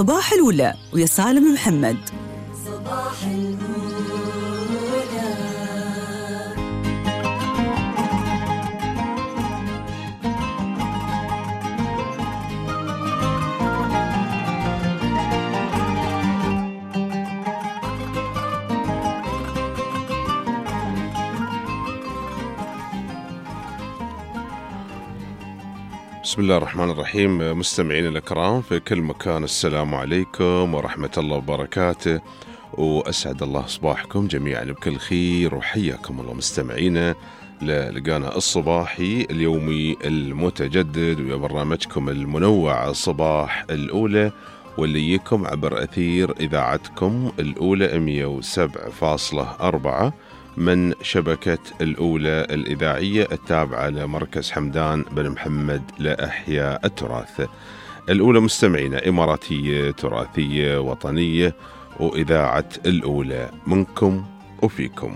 صباح الأولى ويا سالم محمد. صباح الأولى. بسم الله الرحمن الرحيم. مستمعين الأكرام في كل مكان، السلام عليكم ورحمة الله وبركاته، وأسعد الله صباحكم جميعا بكل خير، وحياكم الله مستمعينا للقانا الصباحي اليومي المتجدد ويا برنامجكم المنوع صباح الأولى، واللي يجيكم عبر أثير إذاعتكم الأولى 107.4 من شبكة الأولى الإذاعية التابعة لمركز حمدان بن محمد لإحياء التراث. الأولى مستمعينا إماراتية تراثية وطنية، وإذاعة الأولى منكم وفيكم.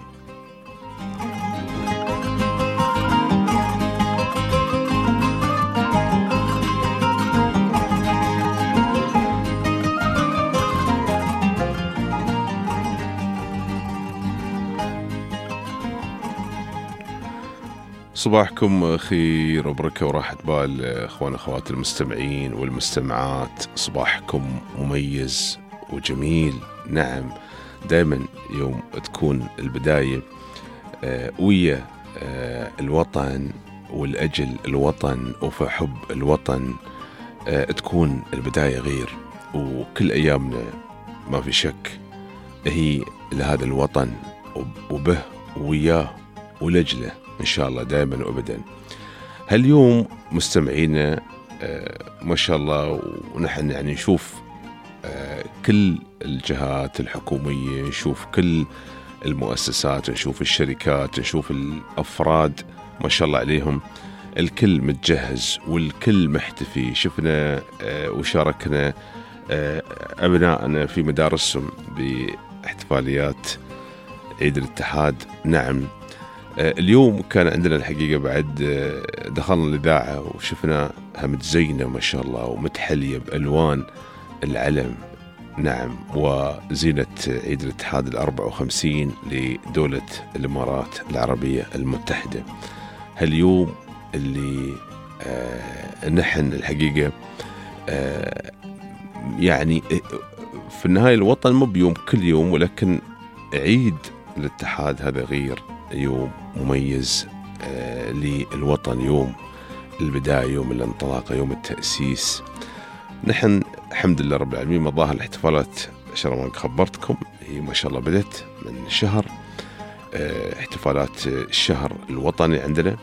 صباحكم خير وبركة وراحة بال اخوان اخوات المستمعين والمستمعات، صباحكم مميز وجميل. نعم، دائما يوم تكون البداية ويا الوطن والأجل الوطن وفي حب الوطن، تكون البداية غير، وكل أيامنا ما في شك هي لهذا الوطن وبه وياه ولجله إن شاء الله دائما وأبدا. هاليوم مستمعينا ما شاء الله، ونحن يعني نشوف كل الجهات الحكومية، نشوف كل المؤسسات، نشوف الشركات، نشوف الأفراد ما شاء الله عليهم، الكل متجهز والكل محتفي. شفنا وشاركنا أبنائنا في مدارسهم باحتفاليات عيد الاتحاد. نعم، اليوم كان عندنا الحقيقة بعد دخلنا الإذاعة وشفنا متزينة ما شاء الله ومتحلية بألوان العلم. نعم، وزينة عيد الاتحاد 54 لدولة الإمارات العربية المتحدة. هاليوم اللي نحن الحقيقة يعني في النهاية الوطن مو بيوم كل يوم، ولكن عيد الاتحاد هذا غير، يوم مميز للوطن، يوم البداية، يوم الانطلاقة، يوم التأسيس. نحن الحمد لله رب العالمين مظاهر الاحتفالات عشان ما خبرتكم هي ما شاء الله بدت من شهر، احتفالات الشهر الوطني عندنا،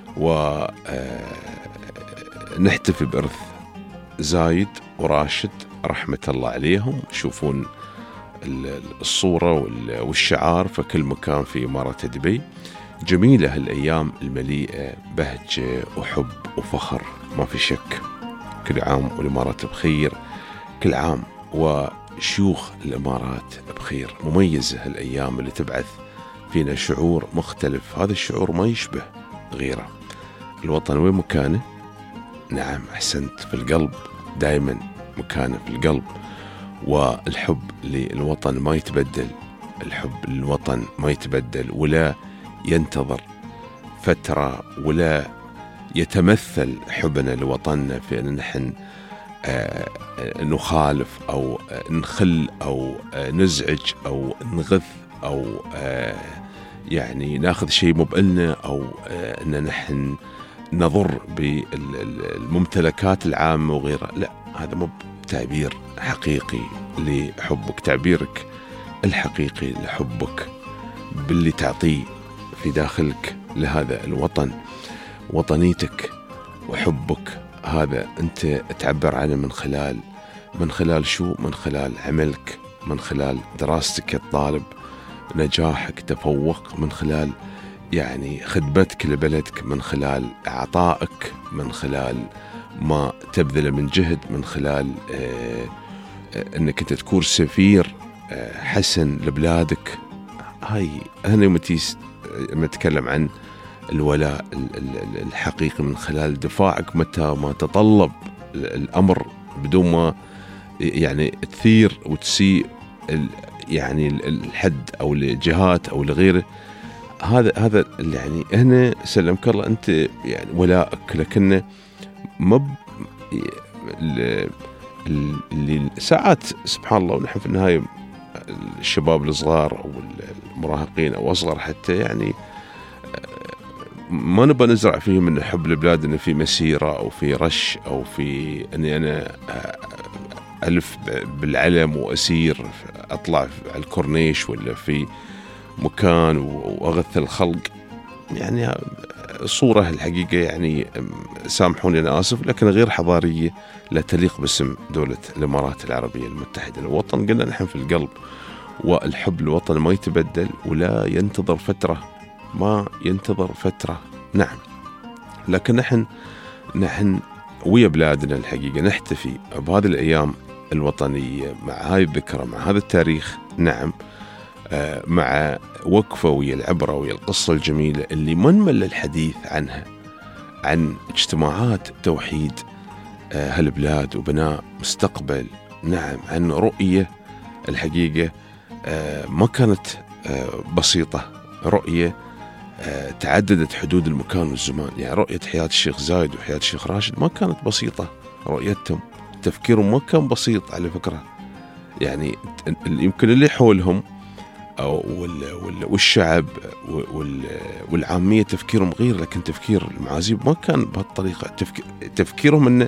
ونحتفي بإرث زايد وراشد رحمة الله عليهم. يشوفون الصورة والشعار في كل مكان في إمارة دبي. جميلة هالأيام المليئة بهجة وحب وفخر ما في شك. كل عام والإمارات بخير، كل عام وشيوخ الإمارات بخير. مميزة هالأيام اللي تبعث فينا شعور مختلف، هذا الشعور ما يشبه غيره. الوطن وين مكانه؟ نعم أحسنت، في القلب، دائما مكانه في القلب. والحب للوطن ما يتبدل، الحب للوطن ما يتبدل ولا ينتظر فترة، ولا يتمثل حبنا لوطننا في أن نحن نخالف أو نخل أو نزعج أو نغث أو يعني ناخذ شيء مبقلنا، أو أن نحن نضر بالممتلكات العامة وغيرها. لا، هذا مو تعبير حقيقي لحبك، تعبيرك الحقيقي لحبك باللي تعطيه في داخلك لهذا الوطن، وطنيتك وحبك. هذا أنت تعبر عنه من خلال شو؟ من خلال عملك، من خلال دراستك الطالب، نجاحك، تفوق، من خلال يعني خدمتك لبلدك، من خلال عطائك، من خلال ما تبذل من جهد، من خلال أنك أنت تكون سفير حسن لبلادك. هاي هنا لما نتكلم عن الولاء الحقيقي، من خلال دفاعك متى ما تطلب الأمر بدون ما يعني تثير وتسيء يعني الحد أو لجهات أو لغيره. هذا يعني هنا سلمك الله أنت يعني ولائك، لكنه اللي ساعات سبحان الله، ونحن في النهاية الشباب الصغار أو المراهقين أو أصغر حتى، يعني ما نبى نزرع فيهم إن حب البلاد إنه في مسيرة أو في رش أو في إني أنا ألف بالعلم وأسير أطلع على الكورنيش ولا في مكان وأغث الخلق. يعني صورة الحقيقة يعني سامحوني أنا آسف، لكن غير حضارية، لا تليق باسم دولة الإمارات العربية المتحدة. الوطن قلنا نحن في القلب، والحب الوطن ما يتبدل ولا ينتظر فترة، ما ينتظر فترة. نعم، لكن نحن ويا بلادنا الحقيقة نحتفي بهذه الأيام الوطنية مع هذه الذكرى، مع هذا التاريخ. نعم، مع وقفة ويا العبرة ويا القصة الجميلة اللي ما نمل الحديث عنها، عن اجتماعات توحيد هالبلاد وبناء مستقبل. نعم، عن رؤية الحقيقة ما كانت بسيطة، رؤية تعددت حدود المكان والزمان. يعني رؤية حياة الشيخ زايد وحياة الشيخ راشد ما كانت بسيطة، رؤيتهم تفكيرهم ما كان بسيط على فكرة. يعني يمكن اللي حولهم والشعب والعامية تفكيرهم غير، لكن تفكير المعازيب ما كان بهالطريقة. تفكيرهم إنه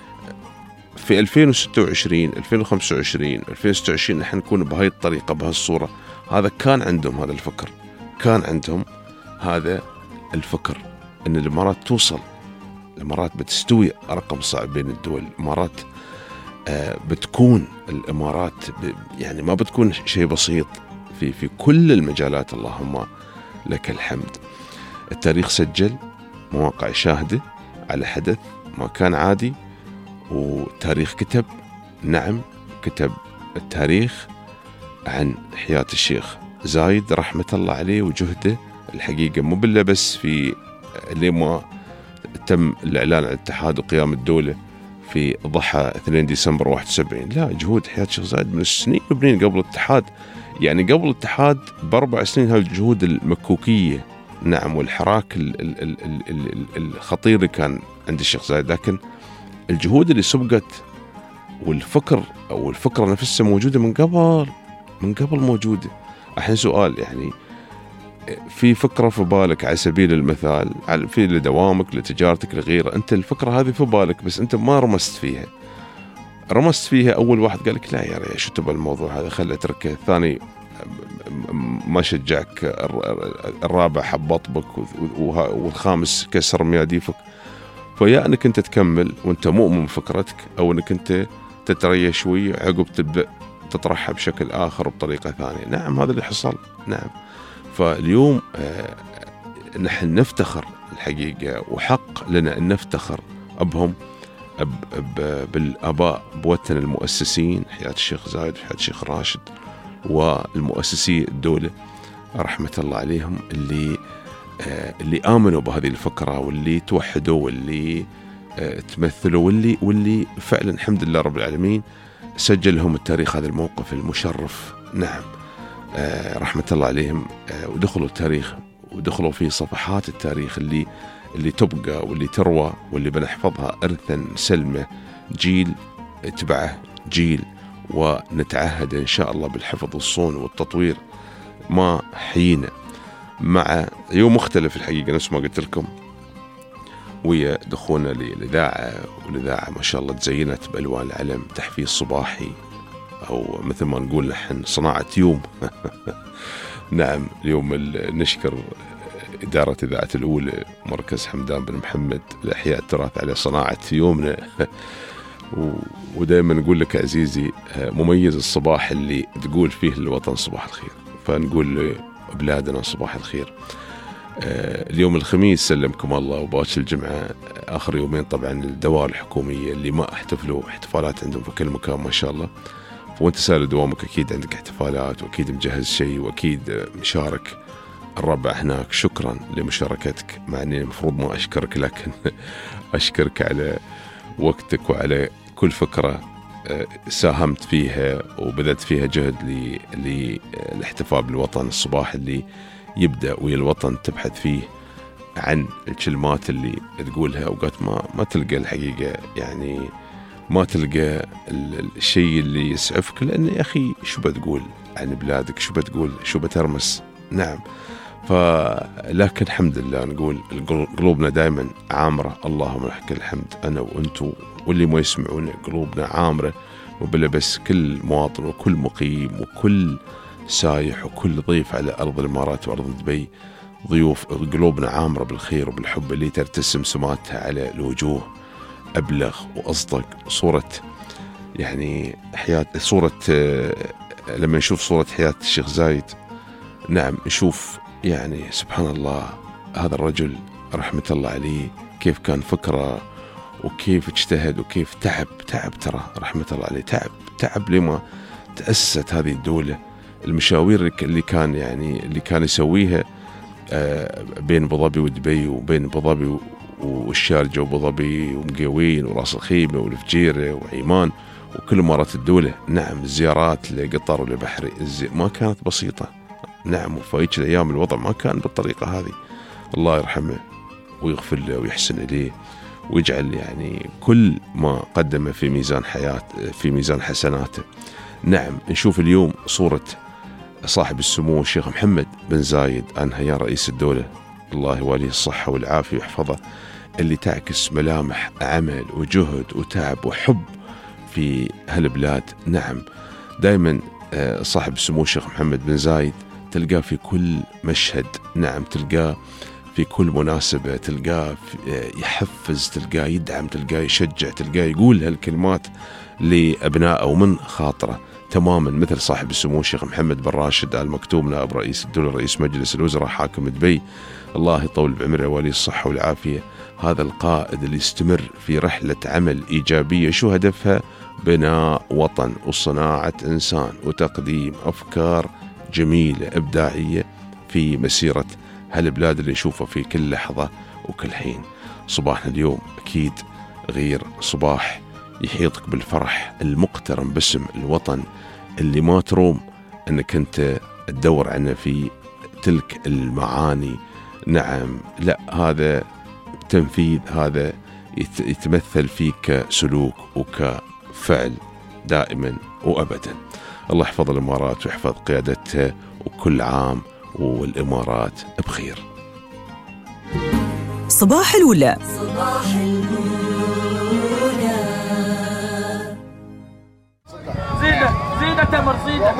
في 2026 2025 2026 نحن نكون بهاي الطريقة بهالصورة. هذا كان عندهم، هذا الفكر كان عندهم، هذا الفكر إن الإمارات توصل، الإمارات بتستوي رقم صعب بين الدول. الإمارات بتكون الإمارات يعني ما بتكون شيء بسيط في كل المجالات. اللهم لك الحمد. التاريخ سجل، مواقع شاهدة على حدث ما كان عادي، وتاريخ كتب. نعم، كتب التاريخ عن حياة الشيخ زايد رحمة الله عليه وجهده الحقيقة، مو بالله بس في اللي ما تم الإعلان عن الاتحاد وقيام الدولة في ضحى 2 ديسمبر 71، لا، جهود حياة الشيخ زايد من السنين مبنين قبل الاتحاد. يعني قبل الاتحاد ب4 سنين هالجهود المكوكية. نعم، والحراك الخطير اللي كان عند الشيخ زايد، لكن الجهود اللي سبقت والفكر أو الفكرة نفسها موجودة من قبل موجودة. الحين سؤال، يعني في فكرة في بالك على سبيل المثال في لدوامك لتجارتك لغيره، أنت الفكرة هذه في بالك بس أنت ما رمست فيها. أول واحد قال لك لا يا ريت شو تبى الموضوع هذا، خلي اتركه. الثاني ما شجعك، الرابع حبط بك، والخامس كسر مياديفك. فيا أنك أنت تكمل وأنت مؤمن بفكرتك، أو أنك أنت تتريى شوي عقب تبدأ تطرحها بشكل آخر وبطريقة ثانية. نعم، هذا اللي حصل. نعم، فاليوم نحن نفتخر الحقيقة، وحق لنا أن نفتخر بهم، بالآباء بوتنا المؤسسين، حياة الشيخ زايد وحياة الشيخ راشد والمؤسسي الدولة رحمة الله عليهم، اللي آمنوا بهذه الفكرة، واللي توحدوا، واللي تمثلوا، واللي فعلا الحمد لله رب العالمين سجلهم التاريخ هذا الموقف المشرف. نعم، رحمة الله عليهم، ودخلوا التاريخ ودخلوا في صفحات التاريخ اللي تبقى واللي تروى واللي بنحفظها إرثا سلمة، جيل اتبعه جيل، ونتعهد إن شاء الله بالحفظ والصون والتطوير ما حيينا. مع يوم مختلف الحقيقة نفس ما قلت لكم، ويا دخولنا للإذاعة، والإذاعة ما شاء الله تزينت بألوان العلم، تحفيز صباحي، أو مثل ما نقول نحن صناعة يوم. نعم، اليوم نشكر إدارة إذاعة الأولى مركز حمدان بن محمد لإحياء التراث على صناعة يومنا. ودائما نقول لك عزيزي، مميز الصباح اللي تقول فيه للوطن صباح الخير، فنقول لبلادنا صباح الخير. اليوم الخميس سلمكم الله، وباكر الجمعة آخر يومين طبعا الدوائر الحكومية اللي ما احتفلوا احتفالات عندهم في كل مكان ما شاء الله. وانت سال دوامك أكيد عندك احتفالات، وأكيد مجهز شيء، وأكيد مشارك. الربع هناك شكرا لمشاركتك، مع أني المفروض ما أشكرك، لكن أشكرك على وقتك وعلى كل فكرة ساهمت فيها وبذلت فيها جهد للاحتفال بالوطن. الصباح اللي يبدأ ويا الوطن تبحث فيه عن الكلمات اللي تقولها، أوقات ما تلقى الحقيقة، يعني ما تلقى الشيء اللي يسعفك، لأن يا أخي شو بتقول عن بلادك، شو بتقول، شو بترمس. نعم، لكن الحمد لله نقول قلوبنا دائما عامرة، اللهم لك الحمد، أنا وأنتو واللي ما يسمعون قلوبنا عامرة، وبلا بس كل مواطن وكل مقيم وكل سايح وكل ضيف على أرض الإمارات وأرض دبي، ضيوف قلوبنا عامرة بالخير وبالحب اللي ترتسم سماتها على الوجوه. أبلغ وأصدق صورة، يعني صورة لما نشوف صورة حياة الشيخ زايد، نعم نشوف يعني سبحان الله هذا الرجل رحمة الله عليه، كيف كان فكرة وكيف اجتهد وكيف تعب ترى رحمة الله عليه، تعب لما تأسست هذه الدولة. المشاوير اللي كان يسويها بين أبو ظبي ودبي، وبين أبو ظبي والشارجة وأبو ظبي ومقاوين وراس الخيمة والفجيرة وعيمان وكل إمارات الدولة. نعم، الزيارات لقطر ولبحري ما كانت بسيطة. نعم، وفايج الأيام الوضع ما كان بالطريقة هذه. الله يرحمه ويغفر له ويحسن إليه ويجعل يعني كل ما قدم في ميزان حسناته. نعم، نشوف اليوم صورة صاحب السمو الشيخ محمد بن زايد آل نهيان رئيس الدولة، الله يواليه الصحة والعافية ويحفظه، اللي تعكس ملامح عمل وجهد وتعب وحب في هالبلاد. نعم، دائما صاحب السمو الشيخ محمد بن زايد تلقاه في كل مشهد، نعم تلقاه في كل مناسبة، تلقاه يحفز، تلقاه يدعم، تلقاه يشجع، تلقاه يقول هالكلمات لأبنائه ومن خاطره تماما، مثل صاحب السمو الشيخ محمد بن راشد آل مكتوم نائب رئيس الدولة رئيس مجلس الوزراء حاكم دبي، الله يطول بعمره وولي الصحة والعافية. هذا القائد اللي يستمر في رحلة عمل إيجابية، شو هدفها؟ بناء وطن وصناعة إنسان وتقديم أفكار جميلة إبداعية في مسيرة هالبلاد اللي نشوفها في كل لحظة وكل حين. صباحنا اليوم أكيد غير صباح يحيطك بالفرح المقترن باسم الوطن اللي ما تروم أنك أنت تدور عنه في تلك المعاني. نعم، لا، هذا تنفيذ، هذا يتمثل فيك كسلوك وكفعل دائما وأبدا. الله يحفظ الإمارات ويحفظ قيادتها، وكل عام والإمارات بخير. صباح الأولى. صباح الأولى. زيدة تمر زيدة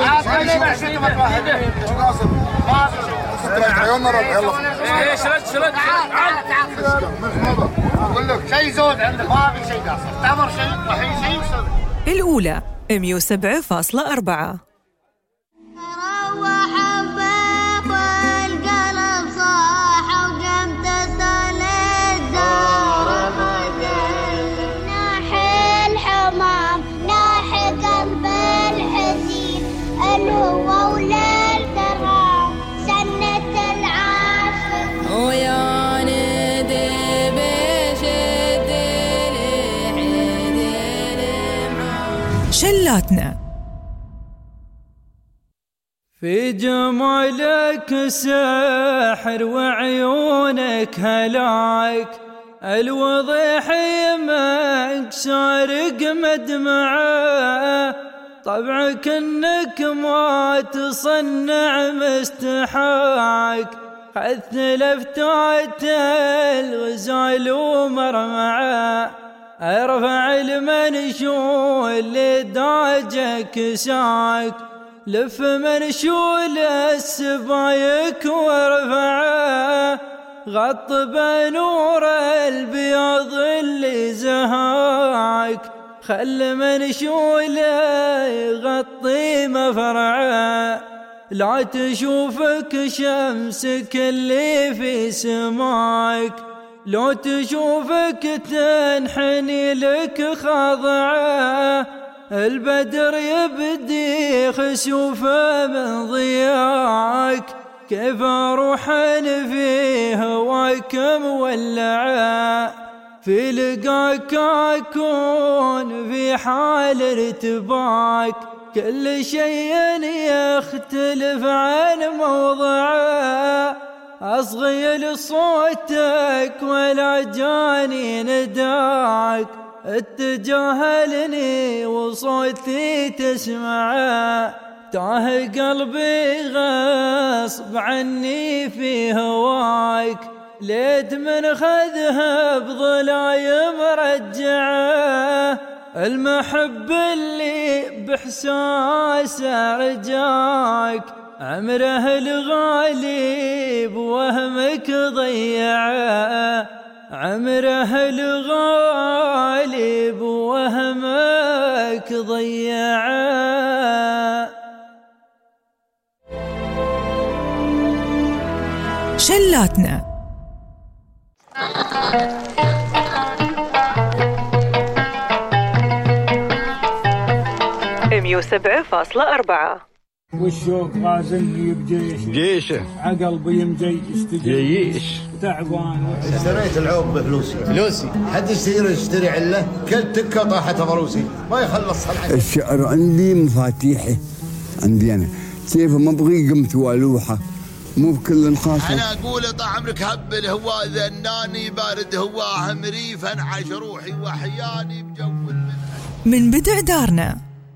شرد اقول لك شيء زود عندك، ما في شيء قاصر، تمر شيء الحين شيء وصل. الأولى 107.4. شلاتنا في جمالك سحر وعيونك هلاك، الوضيح يمك سارق مدمعه، طبعك انك ما تصنع مستحاك، خذ لفتات الغزال ومرمعه، ارفع المنشول لداجك ساك، لف منشول السبايك وارفعه، غط بنور البياض اللي زهاك، خل منشوله يغطي مفرعه، لا تشوفك شمسك اللي في سماك، لو تشوفك تنحني لك خاضعه، البدر يبدي خسوفه من ضياك، كيف اروح في هواك مولعه، في لقاك أكون في حال ارتباك، كل شيء يختلف عن موضعه، أصغي لصوتك ولا جاني نداك، اتجاهلني وصوتي تسمعه، تاه قلبي غصب عني في هواك، ليت من خذها بضلايم رجعه، المحب اللي بحساسه رجاك، عمره الغالي بوهمك ضيعه، عمره الغالي بوهمك ضيعه. شلاتنا 107.4. والشوق غازلني بجيشه، جيشه عقلبي مجيش جيش تعبان. اشتريت العوب بفلوسي حد يشتري عله، كل تكه طاحت ضروسي ما يخلص صنعتي. الشعر عندي مفاتيحي، عندي انا كيف ما ابغي قمت والوحه، مو بكل خاصه. انا اقول طال عمرك هبل هو ذناني بارد هو همري فانعش روحي وحياني بجول من بدع دارنا.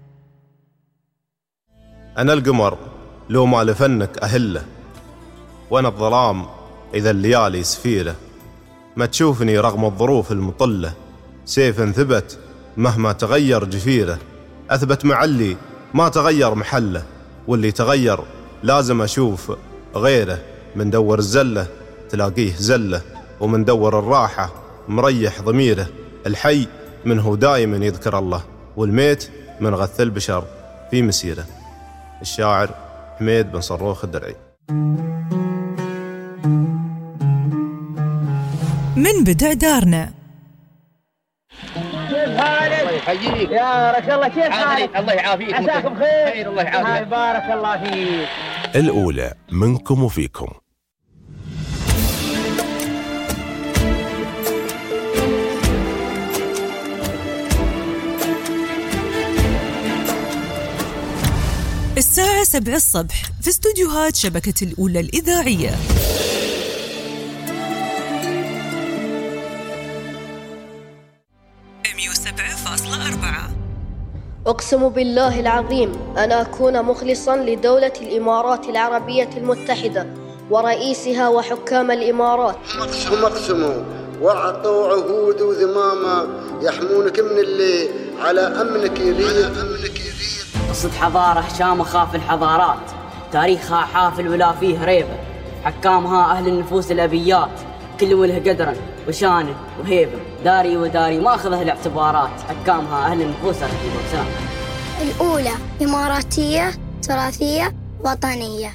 أنا القمر لو ما لفنك أهله، وأنا الظلام إذا الليالي سفيرة، ما تشوفني رغم الظروف المطلة، سيف ثبت مهما تغير جفيره، أثبت معلي ما تغير محله، واللي تغير لازم أشوف غيره، من دور الزلة تلاقيه زلة، ومن دور الراحة مريح ضميره، الحي منه دائما يذكر الله، والميت من غث البشر في مسيره. الشاعر حميد بن صروخ الدرعي. من بدع دارنا. كيف حالك؟ الله يحييك يا بارك الله. كيف حالك؟ الله يعافيك. عساكم خير. الله يعافيك. بارك الله فيك. الأولى منكم وفيكم. الساعة 7 الصبح في استوديوهات شبكة الأولى الإذاعية. أقسم بالله العظيم أن أكون مخلصاً لدولة الإمارات العربية المتحدة ورئيسها وحكام الإمارات. هم اقسموا وأعطوا عهود وذمامة يحمونك من اللي على أمنك يريد. قصة حضارة شامخة في الحضارات، تاريخها حافل ولا فيه ريبة، حكامها أهل النفوس الأبيات، كل وله قدرا وشان وهيبة، داري وداري ما أخذها الاعتبارات، حكامها أهل النفوس الرهيبة. الأولى إماراتية تراثية وطنية.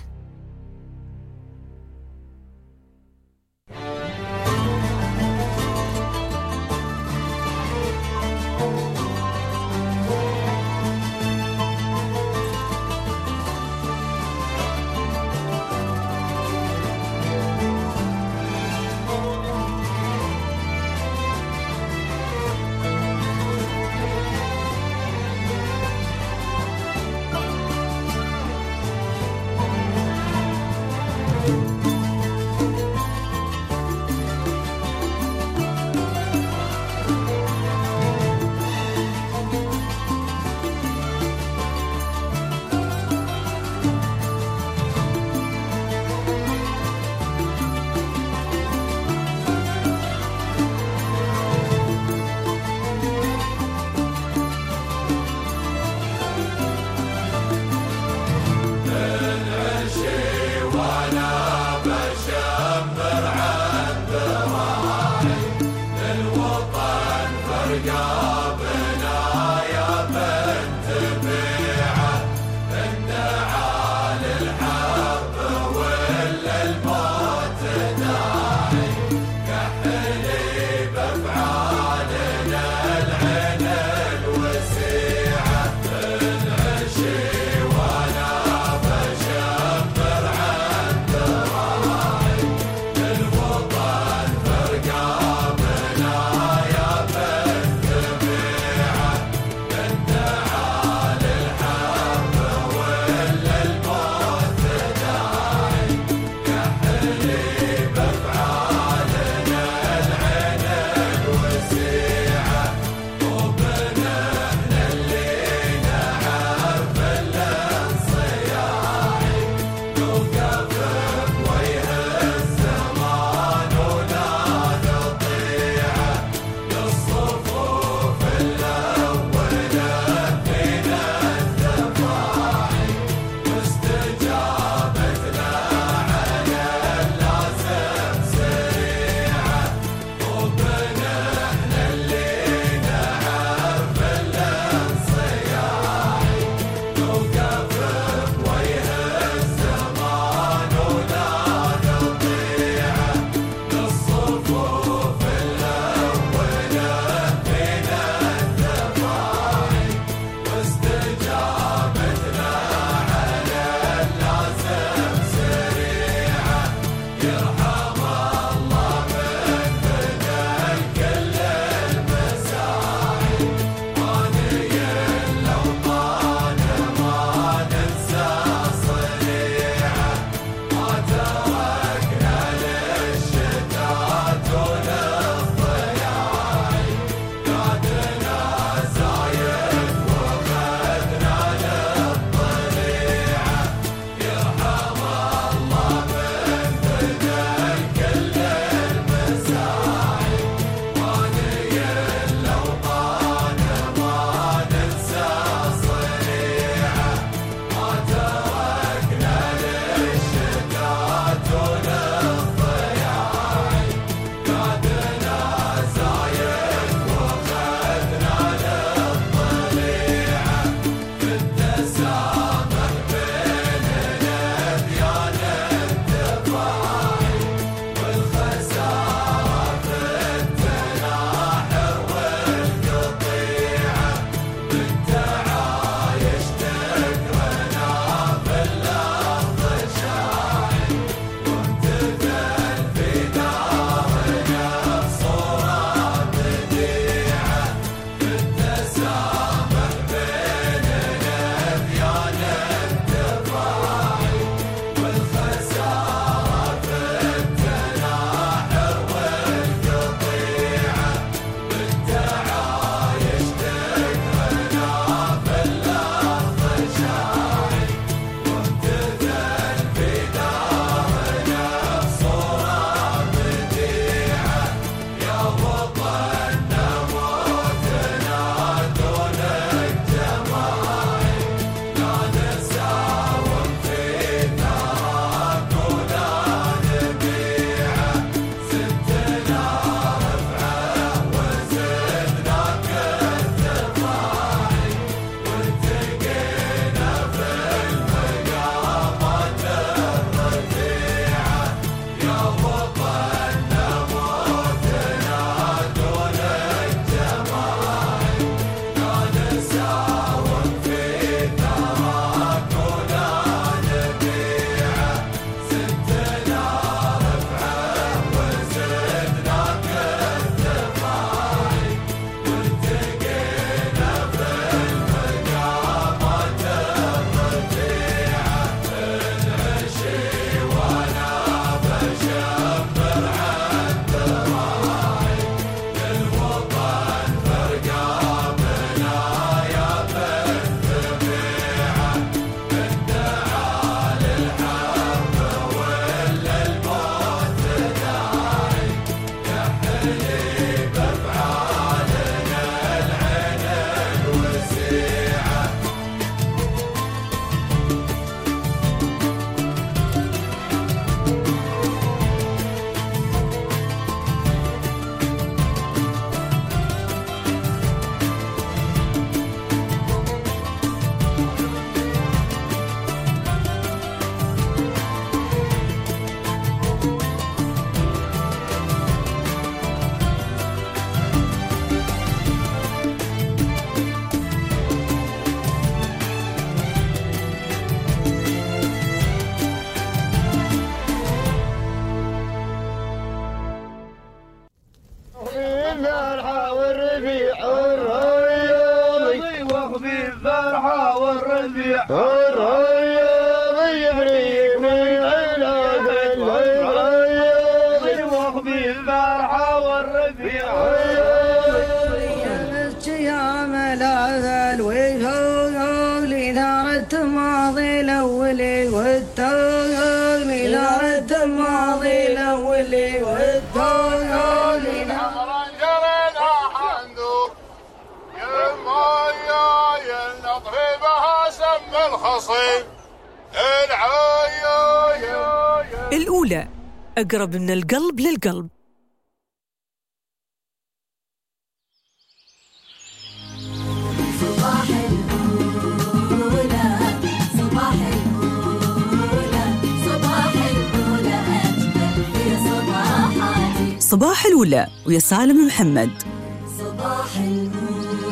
إذا رد الماضي الأولي والدولي رجلنا حندو يا نطربها سم الخصيب الأولى أقرب من القلب للقلب. صباح الأولى صباح الأولى صباح الأولى أجمل في صباحاتي. صباح الأولى ويا سالم محمد. صباح الأولى.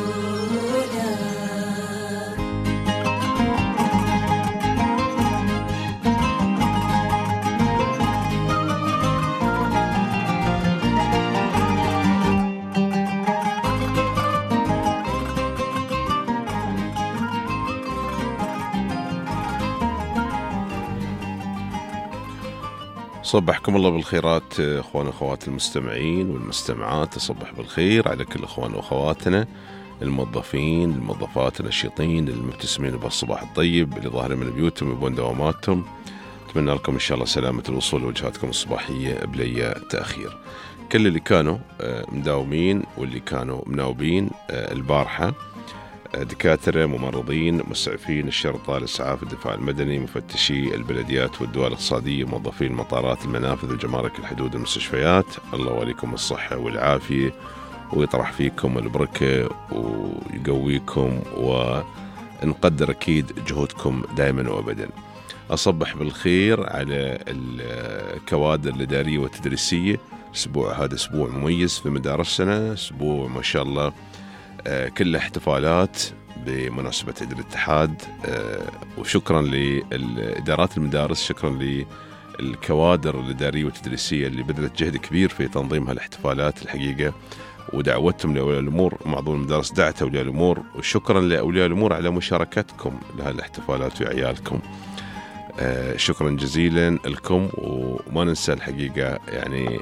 صبحكم الله بالخيرات اخوان واخوات المستمعين والمستمعات. اصبح بالخير على كل اخوان واخواتنا الموظفين الموظفات النشيطين المبتسمين بالصباح الطيب اللي ظاهرين من بيوتهم يبون دواماتهم. اتمنى لكم ان شاء الله سلامة الوصول لوجهاتكم الصباحية بلا تأخير. كل اللي كانوا مداومين واللي كانوا مناوبين البارحة، دكاترة، ممرضين، مسعفين الشرطة، الإسعاف، الدفاع المدني، مفتشي البلديات والدول الاقتصادية، موظفين المطارات، المنافذ، الجمارك، الحدود، المستشفيات، الله وليكم الصحة والعافية ويطرح فيكم البركة ويقويكم ونقدر أكيد جهودكم دائما وأبدا. أصبح بالخير على الكوادر الإدارية والتدريسية. أسبوع هذا أسبوع مميز في مدارسنا، أسبوع ما شاء الله كل احتفالات بمناسبة عيد الاتحاد، وشكرا لإدارات المدارس، شكرا للكوادر الإدارية والتدريسية اللي بذلت جهد كبير في تنظيم هالاحتفالات الحقيقة، ودعوتهم لأولياء الأمور. معظم المدارس دعت أولياء الأمور، وشكرا لأولياء الأمور على مشاركتكم لهالاحتفالات وعيالكم. شكرا جزيلا لكم. وما ننسى الحقيقة يعني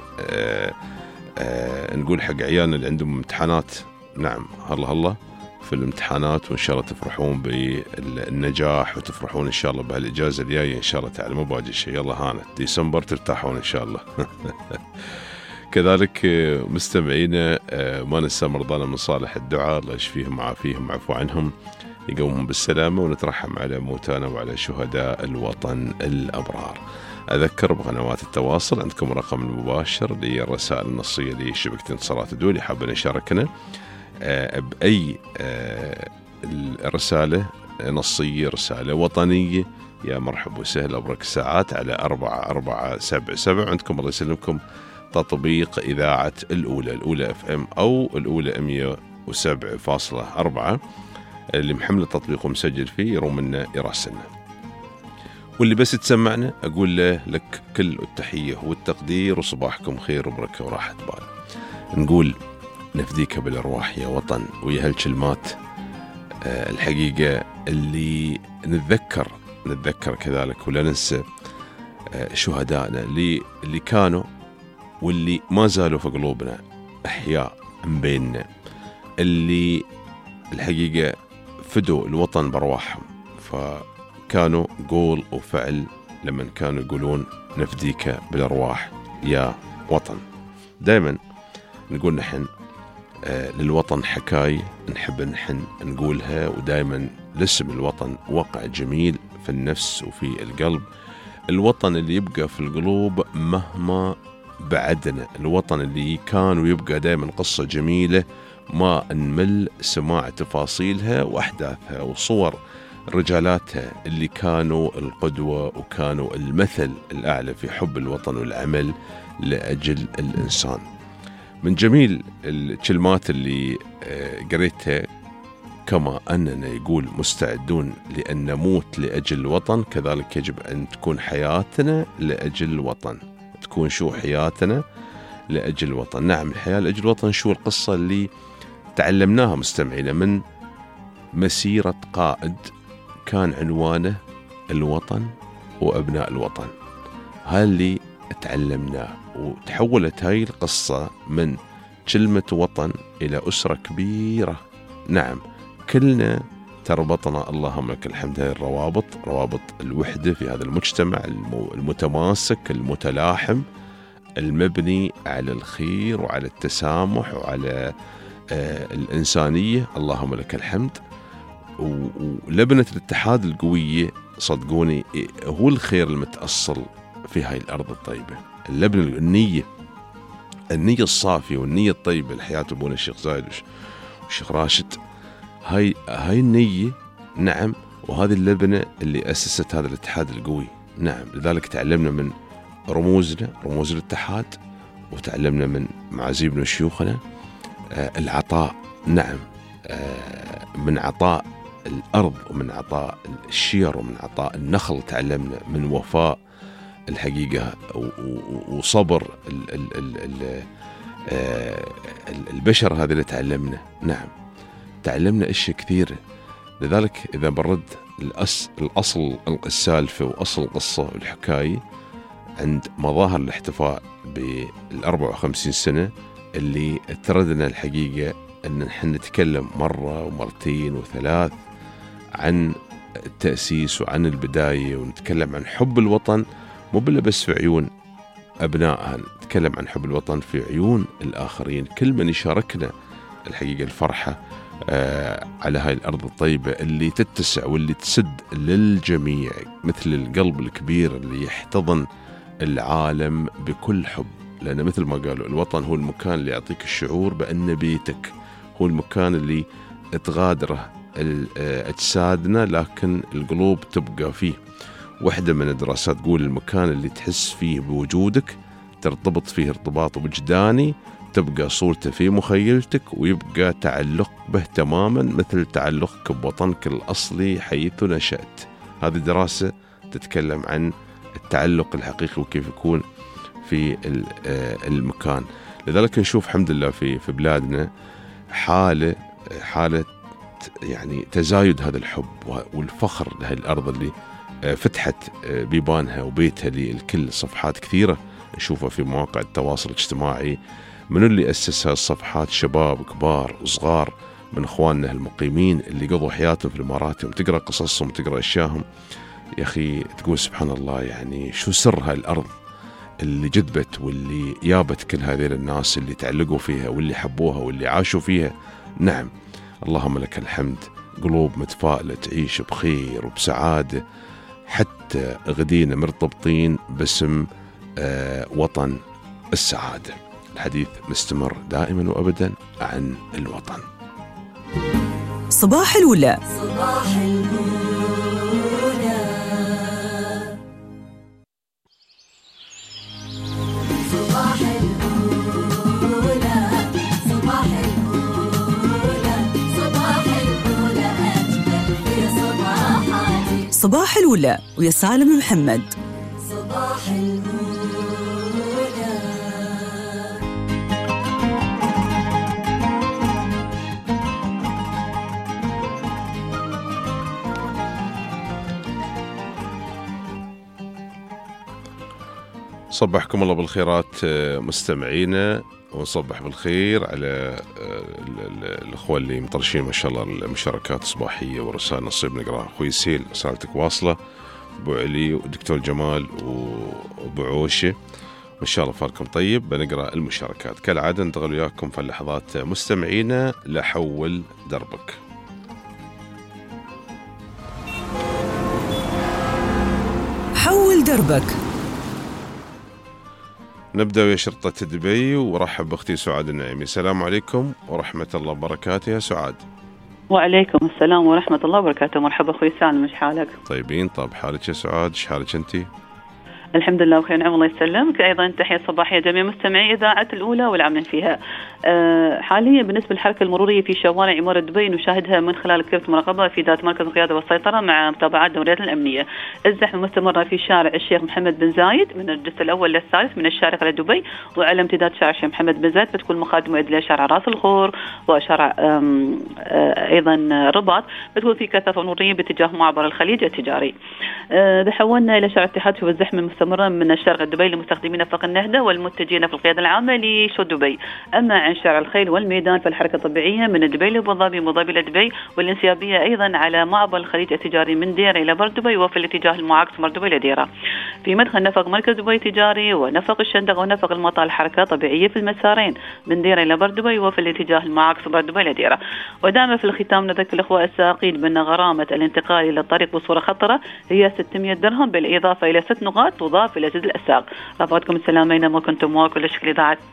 نقول حق عيالنا اللي عندهم امتحانات، نعم هلا في الامتحانات، وإن شاء الله تفرحون بالنجاح وتفرحون إن شاء الله بهالإجازة الجاية إن شاء الله تعالى. ما باقي شيء، يلا هانت ديسمبر ترتاحون إن شاء الله. كذلك مستمعينا ما ننسى مرضانا من صالح الدعاء، الله يشفيهم وعافيهم وعفو عنهم، يقومهم بالسلامة، ونترحم على موتانا وعلى شهداء الوطن الأبرار. أذكر بقنوات التواصل، عندكم رقم المباشر للرسائل النصية لشبكة انتصارات الدولي، حابين يشاركنا بأي رسالة نصية، رسالة وطنية، يا مرحبا وسهلا أبرك الساعات على 4477. عندكم الله يسلمكم تطبيق إذاعة الأولى FM أو الأولى 107.4 اللي محمل التطبيق ومسجل فيه يروم منا يراسلنا. واللي بس تسمعنا أقول له لك كل التحية والتقدير، وصباحكم خير وبركة وراحة بال. نقول نفديك بالأرواح يا وطن، ويا هالكلمات الحقيقة اللي نتذكر كذلك ولا ننسى شهدائنا اللي كانوا واللي ما زالوا في قلوبنا أحياء من بيننا، اللي الحقيقة فدوا الوطن برواحهم، فكانوا قول وفعل لما كانوا يقولون نفديك بالأرواح يا وطن. دائما نقول نحن للوطن حكاي نحب نحن نقولها، ودائما لاسم الوطن وقع جميل في النفس وفي القلب. الوطن اللي يبقى في القلوب مهما بعدنا، الوطن اللي كان ويبقى دائما قصة جميلة ما نمل سماع تفاصيلها وأحداثها وصور رجالاتها اللي كانوا القدوة وكانوا المثل الأعلى في حب الوطن والعمل لأجل الإنسان. من جميل الكلمات اللي قريتها، كما أننا يقول مستعدون لأن نموت لأجل الوطن، كذلك يجب أن تكون حياتنا لأجل الوطن. تكون شو حياتنا لأجل الوطن؟ نعم، الحياة لأجل الوطن شو القصة اللي تعلمناها مستمعينا من مسيرة قائد كان عنوانه الوطن وأبناء الوطن. هاي اللي تعلمناه، وتحولت هاي القصة من كلمة وطن إلى أسرة كبيرة. نعم، كلنا تربطنا اللهم لك الحمد هذه الروابط، روابط الوحدة في هذا المجتمع المتماسك المتلاحم المبني على الخير وعلى التسامح وعلى الإنسانية. اللهم لك الحمد. ولبنة الاتحاد القوية صدقوني هو الخير المتأصل في هاي الأرض الطيبة. اللبنة النية الصافية والنية الطيبة لحياة أبونا الشيخ زايد والشيخ راشد، هاي النية نعم، وهذه اللبنة اللي أسست هذا الاتحاد القوي نعم. لذلك تعلمنا من رموزنا، رموز الاتحاد، وتعلمنا من معازيبنا وشيوخنا العطاء نعم، من عطاء الأرض ومن عطاء الشير ومن عطاء النخل. تعلمنا من وفاء الحقيقة وصبر البشر. هذا اللي تعلمنا نعم، تعلمنا أشياء كثيرة. لذلك إذا برد الأصل السالفة وأصل القصة والحكاية عند مظاهر الاحتفاء بال54 سنة اللي تردنا الحقيقة أن نحن نتكلم مرة ومرتين وثلاث عن التأسيس وعن البداية، ونتكلم عن حب الوطن مو بس في عيون أبنائها، نتكلم عن حب الوطن في عيون الآخرين. كل من يشاركنا الحقيقة الفرحة على هاي الأرض الطيبة اللي تتسع واللي تسد للجميع، مثل القلب الكبير اللي يحتضن العالم بكل حب. لأن مثل ما قالوا الوطن هو المكان اللي يعطيك الشعور بأن بيتك، هو المكان اللي تغادره أجسادنا لكن القلوب تبقى فيه. واحدة من الدراسات تقول المكان اللي تحس فيه بوجودك ترتبط فيه ارتباط وجداني، تبقى صورته في مخيلتك ويبقى تعلق به تماما مثل تعلقك بوطنك الأصلي حيث نشأت. هذه دراسة تتكلم عن التعلق الحقيقي وكيف يكون في المكان. لذلك نشوف الحمد لله في بلادنا حالة يعني تزايد هذا الحب والفخر لهذه الأرض اللي فتحت بيبانها وبيتها للكل. صفحات كثيرة نشوفها في مواقع التواصل الاجتماعي. من اللي أسسها الصفحات؟ شباب كبار وصغار من إخواننا المقيمين اللي قضوا حياتهم في الإمارات. تقرأ قصصهم تقرأ أشياءهم يا أخي تقول سبحان الله، يعني شو سر هاي الأرض اللي جذبت واللي يابت كل هذه الناس اللي تعلقوا فيها واللي حبوها واللي عاشوا فيها. نعم اللهم لك الحمد. قلوب متفائلة تعيش بخير وبسعادة، حتى غدينا مرتبطين باسم وطن السعادة. الحديث مستمر دائما وأبدا عن الوطن. صباح الولا. صباح الولا. صباح الولا. صباح الولا. صباح الولا أجمل في صباحاتي. صباح الولا ويا سالم محمد. صباح الولا. صبحكم الله بالخيرات مستمعينا، ونصبح بالخير على الأخوة اللي مطرشين ما شاء الله المشاركات صباحية ورسائل نصيب نقرأ. أخوي سيل رسالتك واصلة، أبو علي ودكتور جمال وأبو عوشة ما شاء الله فاركم طيب. بنقرأ المشاركات كالعادة، ننتقل وياكم في اللحظات مستمعينا لحول دربك. حول دربك. نبدأ ويا شرطة دبي ورحب بأختي سعاد النعيمي. السلام عليكم ورحمة الله وبركاته يا سعاد. وعليكم السلام ورحمة الله وبركاته. مرحبا أخوي سالم، إيش حالك؟ طيبين. طب حالك يا سعاد؟ إيش حالك أنتي؟ الحمد لله بخير نعم الله يسلمك. أيضا تحية صباحية جميع مستمعي إذاعة الأولى والعاملين فيها. حاليا بالنسبة للحركة المرورية في شوارع عمارة دبي نشاهدها من خلال كاميرا مراقبة في ذات مركز القيادة والسيطرة مع متابعات دوريات الأمنية. الزحمة مستمرة في شارع الشيخ محمد بن زايد من الجزء الأول للثالث من الشارقة إلى دبي، وعلى امتداد شارع الشيخ محمد بن زايد بتكون مقادمة إلى شارع راس الخور وشارع أيضا رباط بتكون في كثافة مرورية باتجاه معبر الخليج التجاري. تحولنا إلى شارع الاتحاد في الزحمة مستمرة من الشارقة دبي لمستخدمين نفق النهدة والمتجهين في القيادة العامة لشو دبي. أما عن شارع الخيل والميدان فالحركة طبيعية من دبي لأبو ظبي، أبو ظبي لدبي، والانسيابية أيضا على معبر الخليج التجاري من ديرة إلى بر دبي وفي الاتجاه المعاكس مر دبي لديرة. في مدخل نفق مركز دبي تجاري ونفق الشندق ونفق المطار الحركة طبيعية في المسارين من ديرة إلى بر دبي وفي الاتجاه المعاكس بر دبي لديرة. ودائما في الختام نذكر الأخوة السائقين بأن غرامة الانتقال إلى الطريق بصورة خطرة هي 600 درهم بالإضافة إلى 6 نقاط تضاف إلى جزء الأساق. رفعتكم السلام أينما كنتم وكل شكل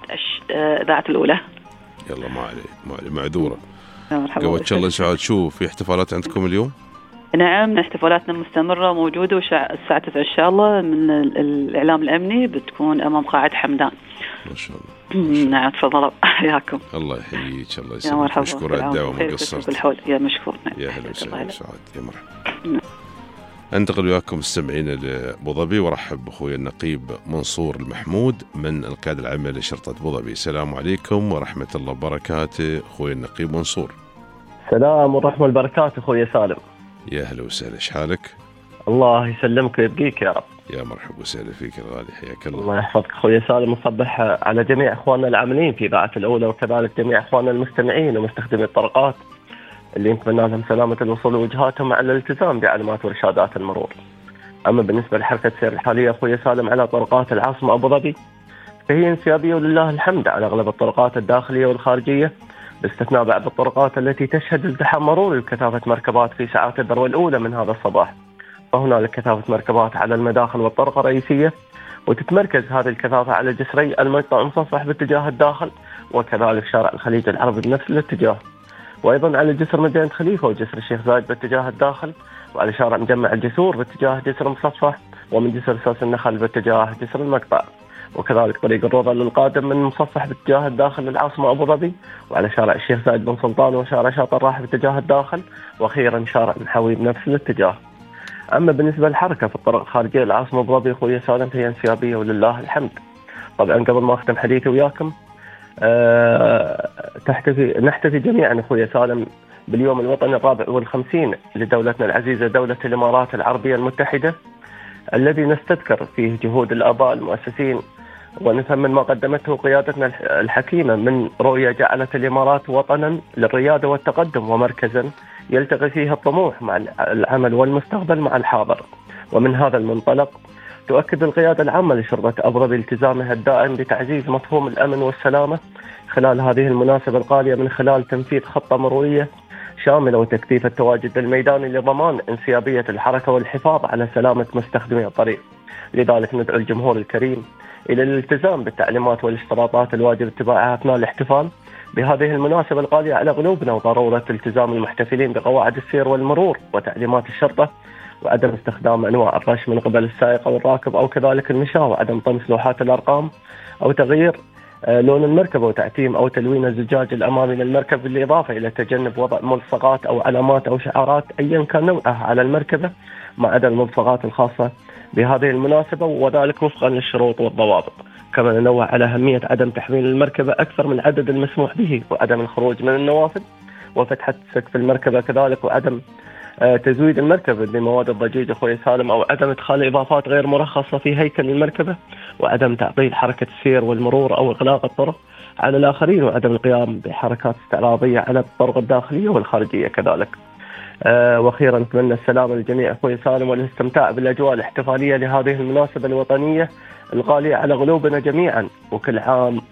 إذاعة الأولى. يلا ما علي معذورة. قوت الله سعاد. شوف في احتفالات عندكم اليوم؟ نعم احتفالاتنا مستمرة موجودة الساعة 9 إن شاء الله من الإعلام الأمني بتكون أمام قاعة حمدان. ما شاء الله. نعم تفضلوا حياكم. الله يحييك الله يسلمك. مشكور على الدعوة ما قصرت. يا مشكور. يا هلا وسهلا سعاد يا مرحبا. انتقل وياكم مستمعين لأبو ظبي ورحب بأخوي النقيب منصور المحمود من القيادة العامة لشرطة أبو ظبي. السلام عليكم ورحمة الله وبركاته أخوي النقيب منصور. السلام ورحمة البركات أخوي سالم. يا هلا وسهلا. ايش حالك؟ الله يسلمك ويبقيك يا رب. يا مرحبا وسهلا فيك الغالي حياك الله. الله يحفظك أخوي سالم. نصبح على جميع إخواننا العاملين في إذاعة الأولى وكذلك جميع إخواننا المستمعين ومستخدمي الطرقات اللي نتمنى لهم سلامة الوصول ووجهاتهم مع الالتزام بعلامات وإرشادات المرور. أما بالنسبة لحركة السير الحالية أخوي سالم على طرقات العاصمة أبو ظبي فهي انسيابية ولله الحمد على أغلب الطرقات الداخلية والخارجية باستثناء بعض الطرقات التي تشهد ازدحام مروري وكثافة مركبات في ساعات الذروة الأولى من هذا الصباح. فهنالك كثافة مركبات على المداخل والطرق الرئيسية وتتمركز هذه الكثافة على جسري المقطع المصفح باتجاه الداخل وكذلك شارع الخليج العربي بنفس الاتجاه، وأيضا على جسر مدينة خليفة وجسر الشيخ زايد باتجاه الداخل، وعلى شارع مجمع الجسور باتجاه جسر المصفح، ومن جسر ساس النخل باتجاه جسر المقطع، وكذلك طريق الروضة للقادم من مصفح باتجاه الداخل للعاصمة أبو ظبي، وعلى شارع الشيخ زايد بن سلطان وشارع شاطئ الراحة باتجاه الداخل، وأخيرا شارع محاوي بنفس الاتجاه. أما بالنسبة للحركة في الطرق الخارجية للعاصمة أبو ظبي أخوي سالم فهي انسيابية ولله الحمد. طبعا قبل ما أختم حديثي وياكم نحتفي جميعا أخوي سالم باليوم الوطني 54 لدولتنا العزيزة دولة الإمارات العربية المتحدة، الذي نستذكر فيه جهود الآباء المؤسسين ونثمن ما قدمته قيادتنا الحكيمة من رؤية جعلت الإمارات وطنا للريادة والتقدم ومركزا يلتقي فيه الطموح مع العمل والمستقبل مع الحاضر. ومن هذا المنطلق تؤكد القيادة العامة لشرطة أبو ظبي التزامها الدائم بتعزيز مفهوم الأمن والسلامة خلال هذه المناسبة الغالية من خلال تنفيذ خطة مرورية شاملة وتكثيف التواجد الميداني لضمان انسيابية الحركة والحفاظ على سلامة مستخدمي الطريق. لذلك ندعو الجمهور الكريم إلى الالتزام بالتعليمات والاشتراطات الواجب اتباعها أثناء الاحتفال بهذه المناسبة الغالية على قلوبنا، وضرورة التزام المحتفلين بقواعد السير والمرور وتعليمات الشرطة، وعدم استخدام أنواع الرش من قبل السائق أو الراكب أو كذلك المشاة، وعدم طمس لوحات الأرقام أو تغيير لون المركبة وتعتيم أو تلوين الزجاج الأمامي للمركب، بالإضافة إلى تجنب وضع ملصقات أو علامات أو شعارات أيا كان نوعها على المركبة مع عدم الملصقات الخاصة بهذه المناسبة، وذلك وفقا للشروط والضوابط. كما ننوه على أهمية عدم تحميل المركبة أكثر من العدد المسموح به، وعدم الخروج من النوافذ وفتحة سقف المركبة كذلك، وعدم تزويد المركبة بمواد الضجيج أخوي سالم، أو عدم إدخال إضافات غير مرخصة في هيكل المركبة، وعدم تعطيل حركة السير والمرور أو إغلاق الطرق على الآخرين، وعدم القيام بحركات استعراضية على الطرق الداخلية والخارجية كذلك. وأخيرا نتمنى السلامة للجميع أخوي سالم والاستمتاع بالأجواء الاحتفالية لهذه المناسبة الوطنية الغالية على قلوبنا جميعا، وكل عام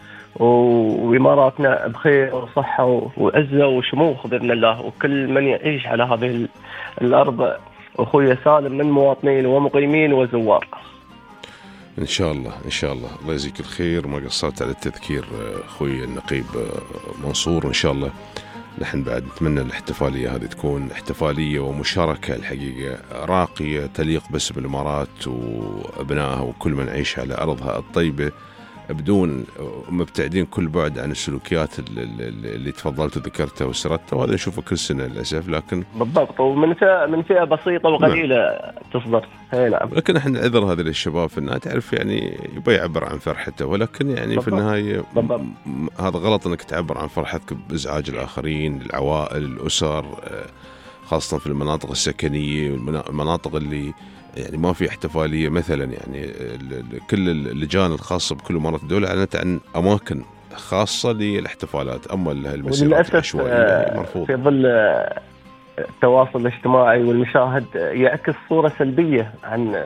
وإماراتنا بخير وصحة وعزة وشموخ بإذن الله، وكل من يعيش على هذه الأرض أخوي سالم من مواطنين ومقيمين وزوار. إن شاء الله إن شاء الله. الله يجزيك الخير، ما قصرت على التذكير أخوي النقيب منصور. إن شاء الله نحن بعد نتمنى الاحتفالية هذه تكون احتفالية ومشاركة الحقيقة راقية تليق باسم الإمارات وأبنائها وكل من يعيش على أرضها الطيبة، بدون مبتعدين كل بعد عن السلوكيات اللي تفضلت وذكرتها وسردتها، وهذا نشوفه كل سنة للأسف. لكن بالضبط، ومن فئة بسيطة وقليلة تصدر. نعم. لكن احنا نعذر هذه الشباب في النهاية، تعرف يعني يبغى يعبر عن فرحته، ولكن يعني بالضبط. في النهاية هذا غلط انك تعبر عن فرحتك بإزعاج الآخرين، العوائل، الأسر، خاصة في المناطق السكنية والمناطق اللي يعني ما في احتفالية مثلا، يعني كل اللجان الخاصة بكل إمارات الدولة أعلنت عن أماكن خاصة للاحتفالات، أما المسيرات العشوائية مرفوض. في ظل التواصل الاجتماعي والمشاهد يعكس صورة سلبية عن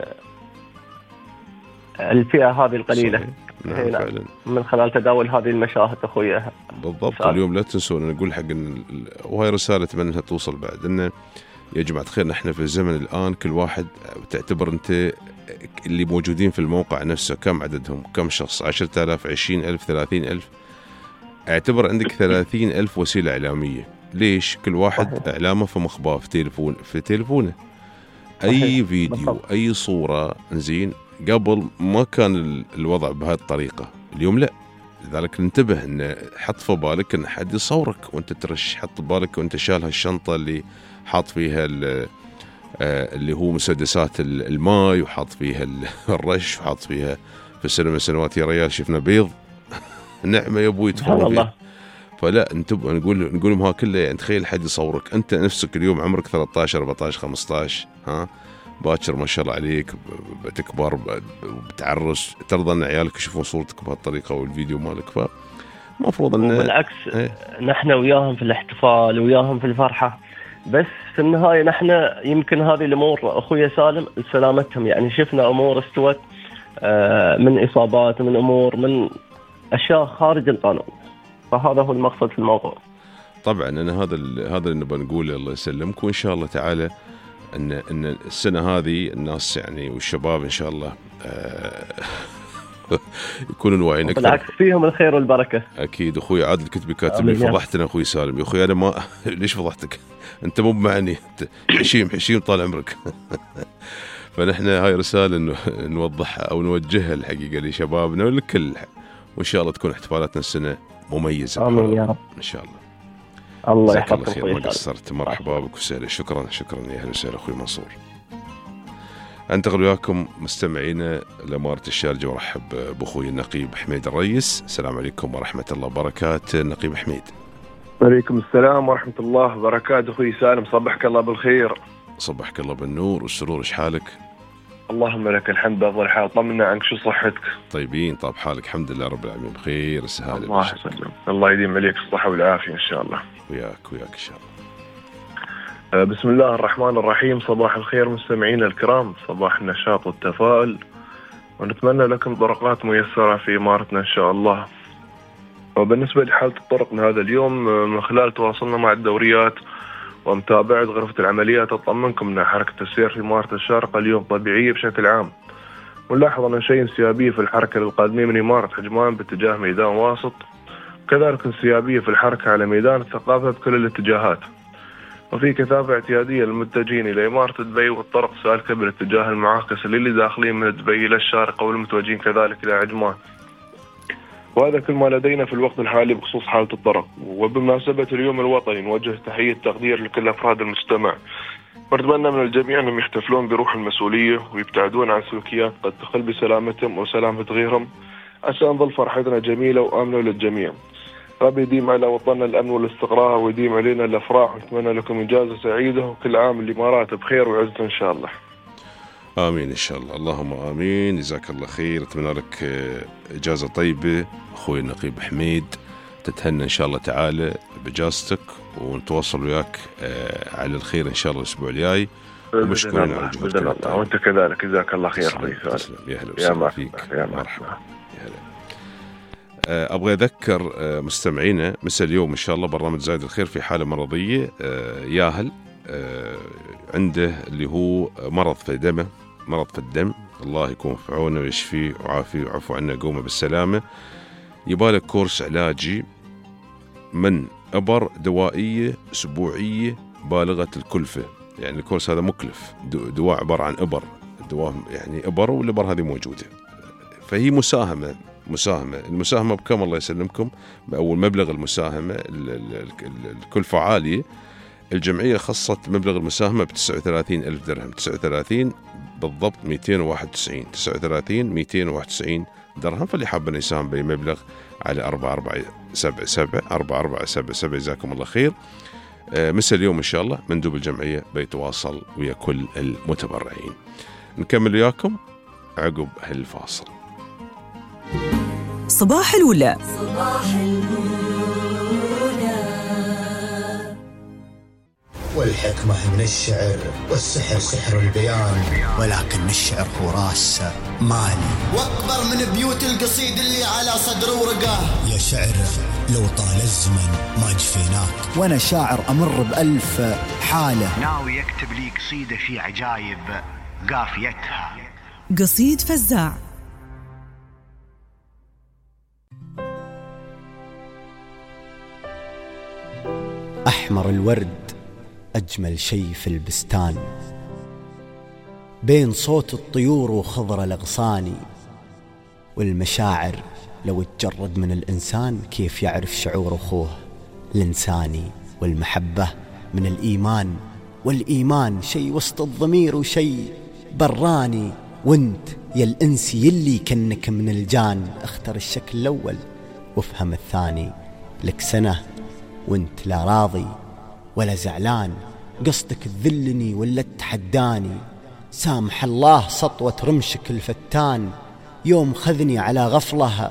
الفئة هذه القليلة. نعم فعلا. من خلال تداول هذه المشاهد أخويا. بالضبط. اليوم لا تنسون، أنا أقول حق وهي رسالة أتمنى أنها توصل بعد، أنه يا جماعة خير نحن في الزمن الآن كل واحد تعتبر أنت اللي موجودين في الموقع نفسه كم عددهم، كم شخص، 10,000 20,000 30,000، اعتبر عندك 30,000 وسيلة إعلامية. ليش؟ كل واحد إعلامه في مخباه في تليفونه. أي فيديو أي صورة زين، قبل ما كان الوضع بهذه الطريقة، اليوم لا. لذلك ننتبه أن حط في بالك أن حد يصورك وأنت ترش، حط بالك وأنت شال هالشنطة اللي حاط فيها اللي هو مسدسات الماء، وحاط فيها الرش، وحاط فيها في السنة من السنوات يا ريال شفنا بيض نعمة يا أبوي تفضل فيها. فلا انتبه، نقول لهم ها كله، يعني تخيل حد يصورك أنت نفسك اليوم عمرك 13 14 15 باكر ما شاء الله عليك بتكبر بتعرس، ترضى أن عيالك يشوفون صورتك بهالطريقة والفيديو مالك؟ فمفروض أن بالعكس نحن وياهم في الاحتفال وياهم في الفرحة، بس في النهاية نحن يمكن هذه الأمور أخويا سالم لسلامتهم. يعني شفنا أمور استوت من إصابات، من أمور، من أشياء خارج القانون، فهذا هو المقصد في الموضوع. طبعا أنا هذا اللي نبغى نقوله، الله يسلمك، وإن شاء الله تعالى أن السنة هذه الناس يعني والشباب إن شاء الله يكونون واعيين أكثر. بالعكس فيهم الخير والبركة. أكيد. أخوي عادل الكتبي كاتب لي فضحتنا أخوي سالم. يا أخوي أنا ما ليش فضحتك؟ أنت مو بمعني، حشيم طال عمرك. فنحن هاي رسالة إنه نوضحها أو نوجهها الحقيقة لشبابنا ولكل، وإن شاء الله تكون احتفالاتنا السنة مميزة. آمين يا رب إن شاء الله. الله يحفظك خير، ما قصرت. مرحبا بك وسهلا. شكرا يا أهلا وسهلا أخوي منصور. أنتقل وياكم مستمعينا لأمارة الشارجة ورحب بأخوي النقيب حميد الرئيس. السلام عليكم ورحمة الله وبركاته. النقيب حميد. وعليكم السلام ورحمة الله وبركاته. أخوي سالم صبحك الله بالخير. صبحك الله بالنور والسرور. إيش حالك؟ اللهم لك الحمد بأفضل حال. طمنا عنك، شو صحتك؟ طيبين طاب حالك الحمد لله رب العالمين بخير. السهالة الله يسلمك، الله يديم عليك الصحة والعافية إن شاء الله. وياك إن شاء الله. بسم الله الرحمن الرحيم. صباح الخير مستمعينا الكرام، صباح النشاط والتفاؤل، ونتمنى لكم طرقات ميسرة في إمارتنا إن شاء الله. وبالنسبة لحالة الطرق هذا اليوم، من خلال تواصلنا مع الدوريات ومتابعة غرفة العمليات، أطمنكم أن حركة السير في إمارة الشارقة اليوم طبيعية بشكل عام. ونلاحظ أن شيء انسيابية في الحركة للقادمين من إمارة حجمان باتجاه ميدان واسط، كذلك انسيابية في الحركة على ميدان الثقافة بكل الاتجاهات، وفي كثافة اعتيادية للمتجهين إلى إمارة دبي، والطرق سالكة بالاتجاه المعاكس للي داخلين من دبي إلى الشارقة والمتوجهين كذلك إلى عجمان. وهذا كل ما لدينا في الوقت الحالي بخصوص حالة الطرق. وبمناسبة اليوم الوطني نوجه تحية تقدير لكل أفراد المجتمع، ونتمنى من الجميع أنهم يحتفلون بروح المسؤولية ويبتعدون عن سلوكيات قد تخل بسلامتهم وسلامة غيرهم، عشان نظل فرحتنا جميلة وآمنة للجميع. ربي يديم على وطننا الأمن والاستقرار ويديم علينا الأفراح، ونتمنى لكم إجازة سعيدة وكل عام الإمارات بخير وعزة إن شاء الله. آمين إن شاء الله. اللهم آمين. جزاك الله خير. أتمنى لك إجازة طيبة أخوي النقيب حميد، تتهنى إن شاء الله تعالى بإجازتك، ونتواصل وياك على الخير إن شاء الله الأسبوع الجاي، ومشكورين على جهودك. وأنت كذلك جزاك الله خير. يا هلا وسهلا فيك. يا مرحبا. يا هلا. أبغى أذكر مستمعينا مساء اليوم إن شاء الله برنامج زايد الخير في حالة مرضية ياهل عنده اللي هو مرض في دمه، مرض في الدم، الله يكون في عونه ويشفيه وعافيه وعفو عنا قومه بالسلامة. يبالك كورس علاجي من إبر دوائية أسبوعية بالغة الكلفة، يعني الكورس هذا مكلف، دواء عبارة عن إبر، دواء يعني إبر، والإبر هذه موجودة، فهي المساهمة بكم الله يسلمكم، أول مبلغ المساهمة الكلفة عالية، الجمعية خصت مبلغ المساهمة ب39,000 درهم، 39 بالضبط 291، 39,291 درهم. فاللي حاب أن يساهم بأي مبلغ على 4477 جزاكم الله خير. مساء اليوم إن شاء الله مندوب الجمعية بيتواصل ويا كل المتبرعين. نكمل وياكم عقب هالفاصل. صباح الأولى. صباح الأولى. والحكمة من الشعر والسحر سحر البيان، ولكن الشعر هو راس مالي واكبر من بيوت القصيد اللي على صدر ورقه. يا شعر لو طال الزمن ما جفيناك، وانا شاعر امر بألف حالة، ناوي يكتب لي قصيدة في عجايب قافيتها. قصيد فزاع. أحمر الورد أجمل شيء في البستان، بين صوت الطيور وخضر الأغصان، والمشاعر لو تجرد من الإنسان كيف يعرف شعور أخوه الإنساني، والمحبة من الإيمان، والإيمان شيء وسط الضمير وشيء براني، وانت يا الإنسي يلي كنك من الجان، اختر الشكل الأول وافهم الثاني، لك سنة وانت لا راضي ولا زعلان، قصدك تذلني ولا تحداني، سامح الله سطوة رمشك الفتان، يوم خذني على غفلة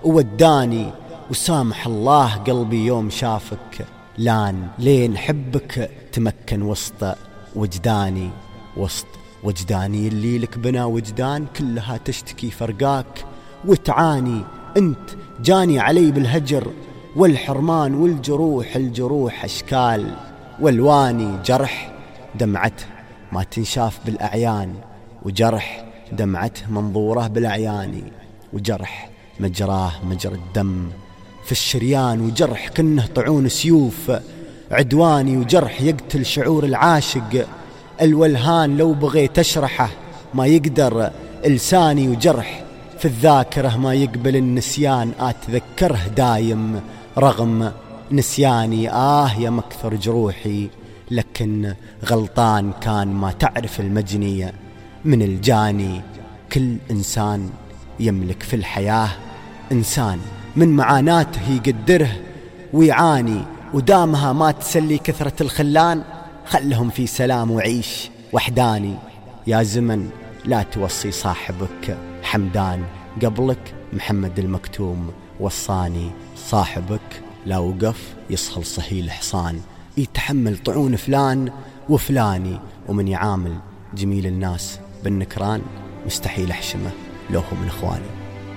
ووداني، وسامح الله قلبي يوم شافك لان، لين حبك تمكن وسط وجداني، وسط وجداني اللي لك بنا وجدان كلها تشتكي فرقاك وتعاني، انت جاني علي بالهجر والحرمان والجروح، الجروح أشكال والواني، جرح دمعته ما تنشاف بالأعيان، وجرح دمعته منظوره بالأعيان، وجرح مجراه مجرى الدم في الشريان، وجرح كنه طعون سيوف عدواني، وجرح يقتل شعور العاشق الولهان، لو بغيت أشرحه ما يقدر لساني، وجرح في الذاكرة ما يقبل النسيان، أتذكره دايم رغم نسياني، يا مكثر جروحي لكن غلطان كان، ما تعرف المجني من الجاني، كل إنسان يملك في الحياة إنسان من معاناته يقدره ويعاني، ودامها ما تسلي كثرة الخلان، خلهم في سلام وعيش وحداني، يا زمن لا توصي صاحبك حمدان، قبلك محمد المكتوم وصاني، صاحبك لا وقف يصهل صهيل حصان، يتحمل طعون فلان وفلاني، ومن يعامل جميل الناس بالنكران مستحيل أحشمه لو هو من إخواني.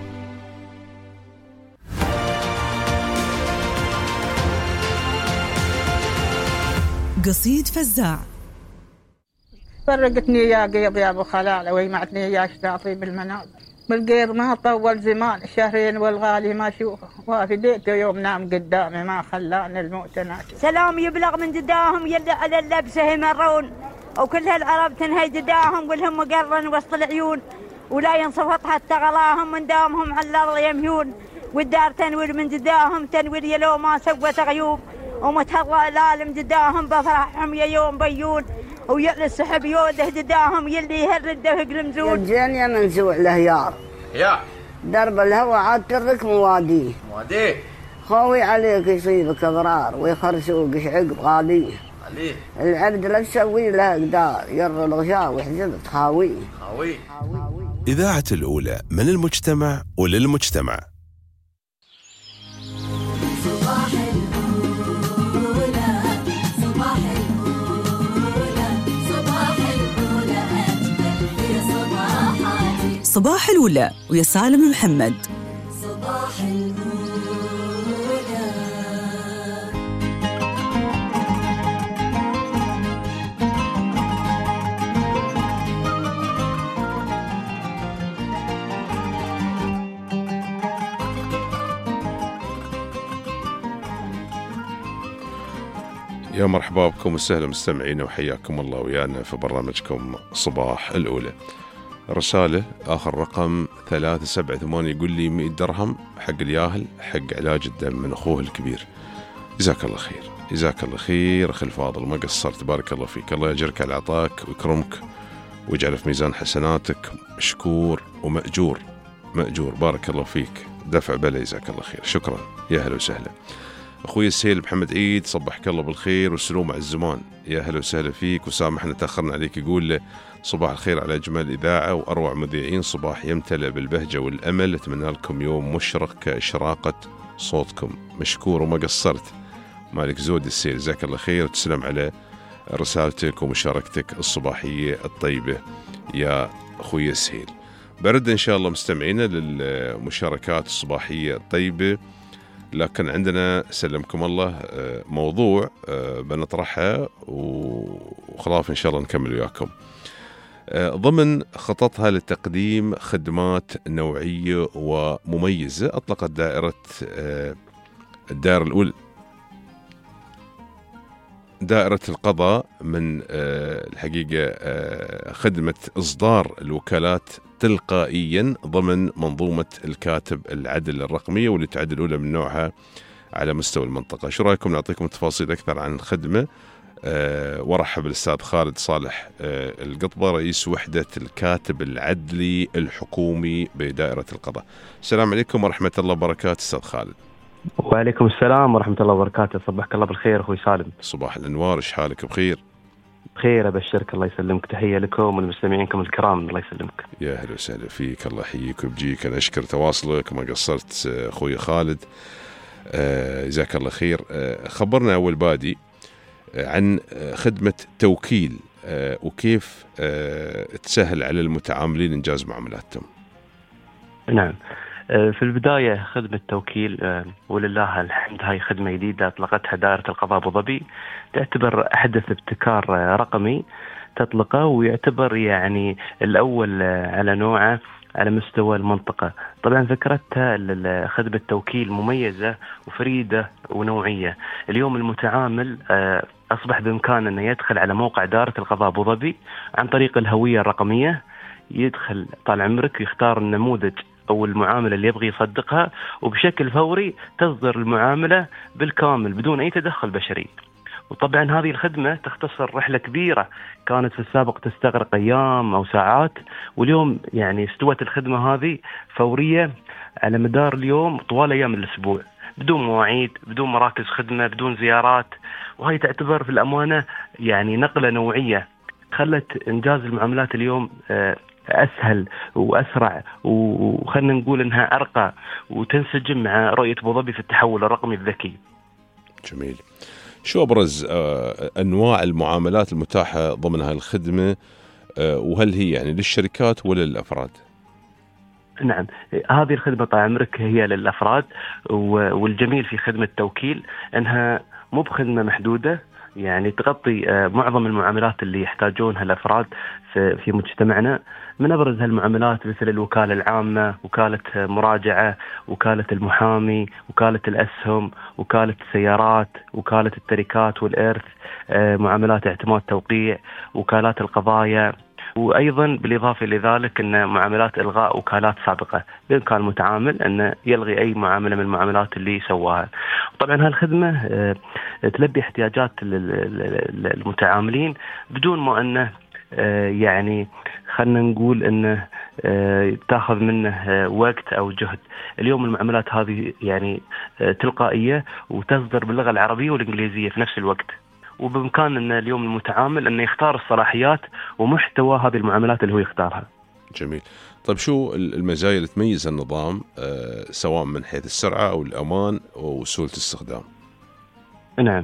قصيد فزاع. فرقتني يا قيض يا ابو خلال، ويمعتني يا شاطي بالمنام، بالقيض ما طول زمان شهرين، والغالي ما اشوفه وافديته يوم نام قدامي، ما خلاني الموت ناشف. سلام يبلغ من جداهم يلي على اللبسه يمرون، وكل هالعرب تنهي جداهم والهم مقرن وسط العيون، ولا ينصفط حتى غلاهم من دامهم على الارض يمهون، والدار تنور من جداهم تنور يلو ما سوت غيوب، ومتهضى العالم جداهم بفرحهم يا يوم بيون، ويأل السحب يوده جداهم يلي يهرد وهق المزون. الجن يا منزوع الهيار يا درب الهوى عاد ترك مواديه، خوي عليك يصيبك اضرار ويخرسوك عقب غاليه، العبد لا تسوي له قدار، ير الغشاء ويحجب تخاويه. إذاعة الأولى من المجتمع وللمجتمع. صباح الأولى ويا سالم محمد. صباح الأولى. يا مرحبا بكم وسهلا مستمعين، وحياكم الله ويانا في برنامجكم صباح الأولى. رسالة آخر رقم 378 يقول لي 100 درهم حق الياهل حق علاج الدم من أخوه الكبير. جزاك الله خير، جزاك الله خير أخي الفاضل، ما قصرت، بارك الله فيك، الله يجرك على عطاك ويكرمك ويجعل في ميزان حسناتك، مشكور ومأجور، مأجور، بارك الله فيك، دفع بلا، جزاك الله خير، شكرا، يا هلا وسهلا. أخوي السهيل محمد عيد، صبحك الله بالخير والسلوم على الزمان، يا هلا وسهلا فيك وسامحنا تأخرنا عليك. يقول له صباح الخير على أجمل إذاعة وأروع مذيعين، صباح يمتلئ بالبهجة والأمل، أتمنى لكم يوم مشرق كإشراقة صوتكم، مشكور وما قصرت. مالك زود السهيل، جزاك الله خير وتسلم على رسالتك ومشاركتك الصباحية الطيبة يا أخوي السهيل. برد إن شاء الله مستمعينا للمشاركات الصباحية الطيبة، لكن عندنا سلمكم الله موضوع بنطرحها وخلاف إن شاء الله نكمل وياكم. ضمن خططها لتقديم خدمات نوعية ومميزة، أطلقت دائرة القضاء من الحقيقة خدمة إصدار الوكالات تلقائيا ضمن منظومة الكاتب العدل الرقمية، واللي تعد الأولى من نوعها على مستوى المنطقة. شو رأيكم نعطيكم تفاصيل أكثر عن الخدمة؟ ورحب الأستاذ خالد صالح القطبة، رئيس وحدة الكاتب العدلي الحكومي بدائرة القضاء. السلام عليكم ورحمة الله وبركاته أستاذ خالد. وعليكم السلام ورحمة الله وبركاته، صبحك الله بالخير أخوي سالم. صباح الأنوار، إيش حالك؟ بخير؟ بخير أبشرك، الله يسلمك، تحية لكم ولمستمعينكم الكرام، الله يسلمك. يا هلا وسهلا فيك، الله يحييك ويبجيك. أنا أشكر تواصلك ما قصرت أخوي خالد، جزاك الله خير. خبرنا أول بادي عن خدمة توكيل وكيف تسهل على المتعاملين إنجاز معاملاتهم. نعم، في البداية خدمة توكيل ولله الحمد هاي خدمة جديدة أطلقتها دائرة القضاء أبو ظبي، تعتبر أحدث ابتكار رقمي تطلقه، ويعتبر يعني الأول على نوعه على مستوى المنطقة. طبعا فكرتها خدمة توكيل مميزة وفريدة ونوعية. اليوم المتعامل أصبح بإمكانه أنه يدخل على موقع دائرة القضاء أبو ظبي عن طريق الهوية الرقمية، يدخل طال عمرك يختار النموذج أو المعاملة اللي يبغي يصدقها، وبشكل فوري تصدر المعاملة بالكامل بدون أي تدخل بشري. وطبعا هذه الخدمة تختصر رحلة كبيرة كانت في السابق تستغرق أيام أو ساعات، واليوم يعني استوت الخدمة هذه فورية على مدار اليوم طوال أيام الأسبوع، بدون مواعيد، بدون مراكز خدمة، بدون زيارات. وهي تعتبر في الأمانة يعني نقلة نوعية خلت إنجاز المعاملات اليوم أسهل وأسرع، وخلنا نقول إنها أرقى وتنسجم مع رؤية أبو ظبي في التحول الرقمي الذكي. جميل. شو أبرز أنواع المعاملات المتاحة ضمن هذه الخدمة، وهل هي يعني للشركات ولا للأفراد؟ نعم، هذه الخدمة طال عمرك هي للأفراد، والجميل في خدمة التوكيل أنها مو بخدمة محدودة، يعني تغطي معظم المعاملات اللي يحتاجونها الأفراد في مجتمعنا. من أبرز هالمعاملات مثل الوكالة العامة، وكالة مراجعة، وكالة المحامي، وكالة الأسهم، وكالة السيارات، وكالة التركات والإرث، معاملات اعتماد توقيع، وكالات القضايا، وأيضا بالإضافة لذلك أن معاملات إلغاء وكالات سابقة بإمكان المتعامل أن يلغي أي معاملة من المعاملات اللي سواها. طبعا هالخدمة تلبي احتياجات المتعاملين بدون ما أنه يعني خلنا نقول أنه تأخذ منه وقت أو جهد. اليوم المعاملات هذه يعني تلقائية وتصدر باللغة العربية والإنجليزية في نفس الوقت، وبإمكان أن اليوم المتعامل أنه يختار الصلاحيات ومحتوى هذه المعاملات اللي هو يختارها. جميل. طيب شو المزايا اللي تميز النظام سواء من حيث السرعة أو الأمان وسهولة الاستخدام؟ نعم،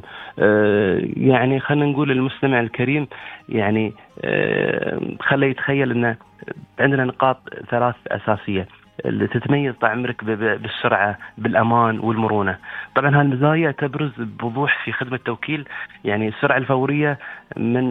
يعني خلينا نقول للمستمع الكريم يعني خليه يتخيل أن عندنا نقاط ثلاث أساسية اللي تتميز طال عمرك بالسرعة، بالأمان والمرونة. طبعا هالمزايا تبرز بوضوح في خدمة التوكيل، يعني السرعة الفورية من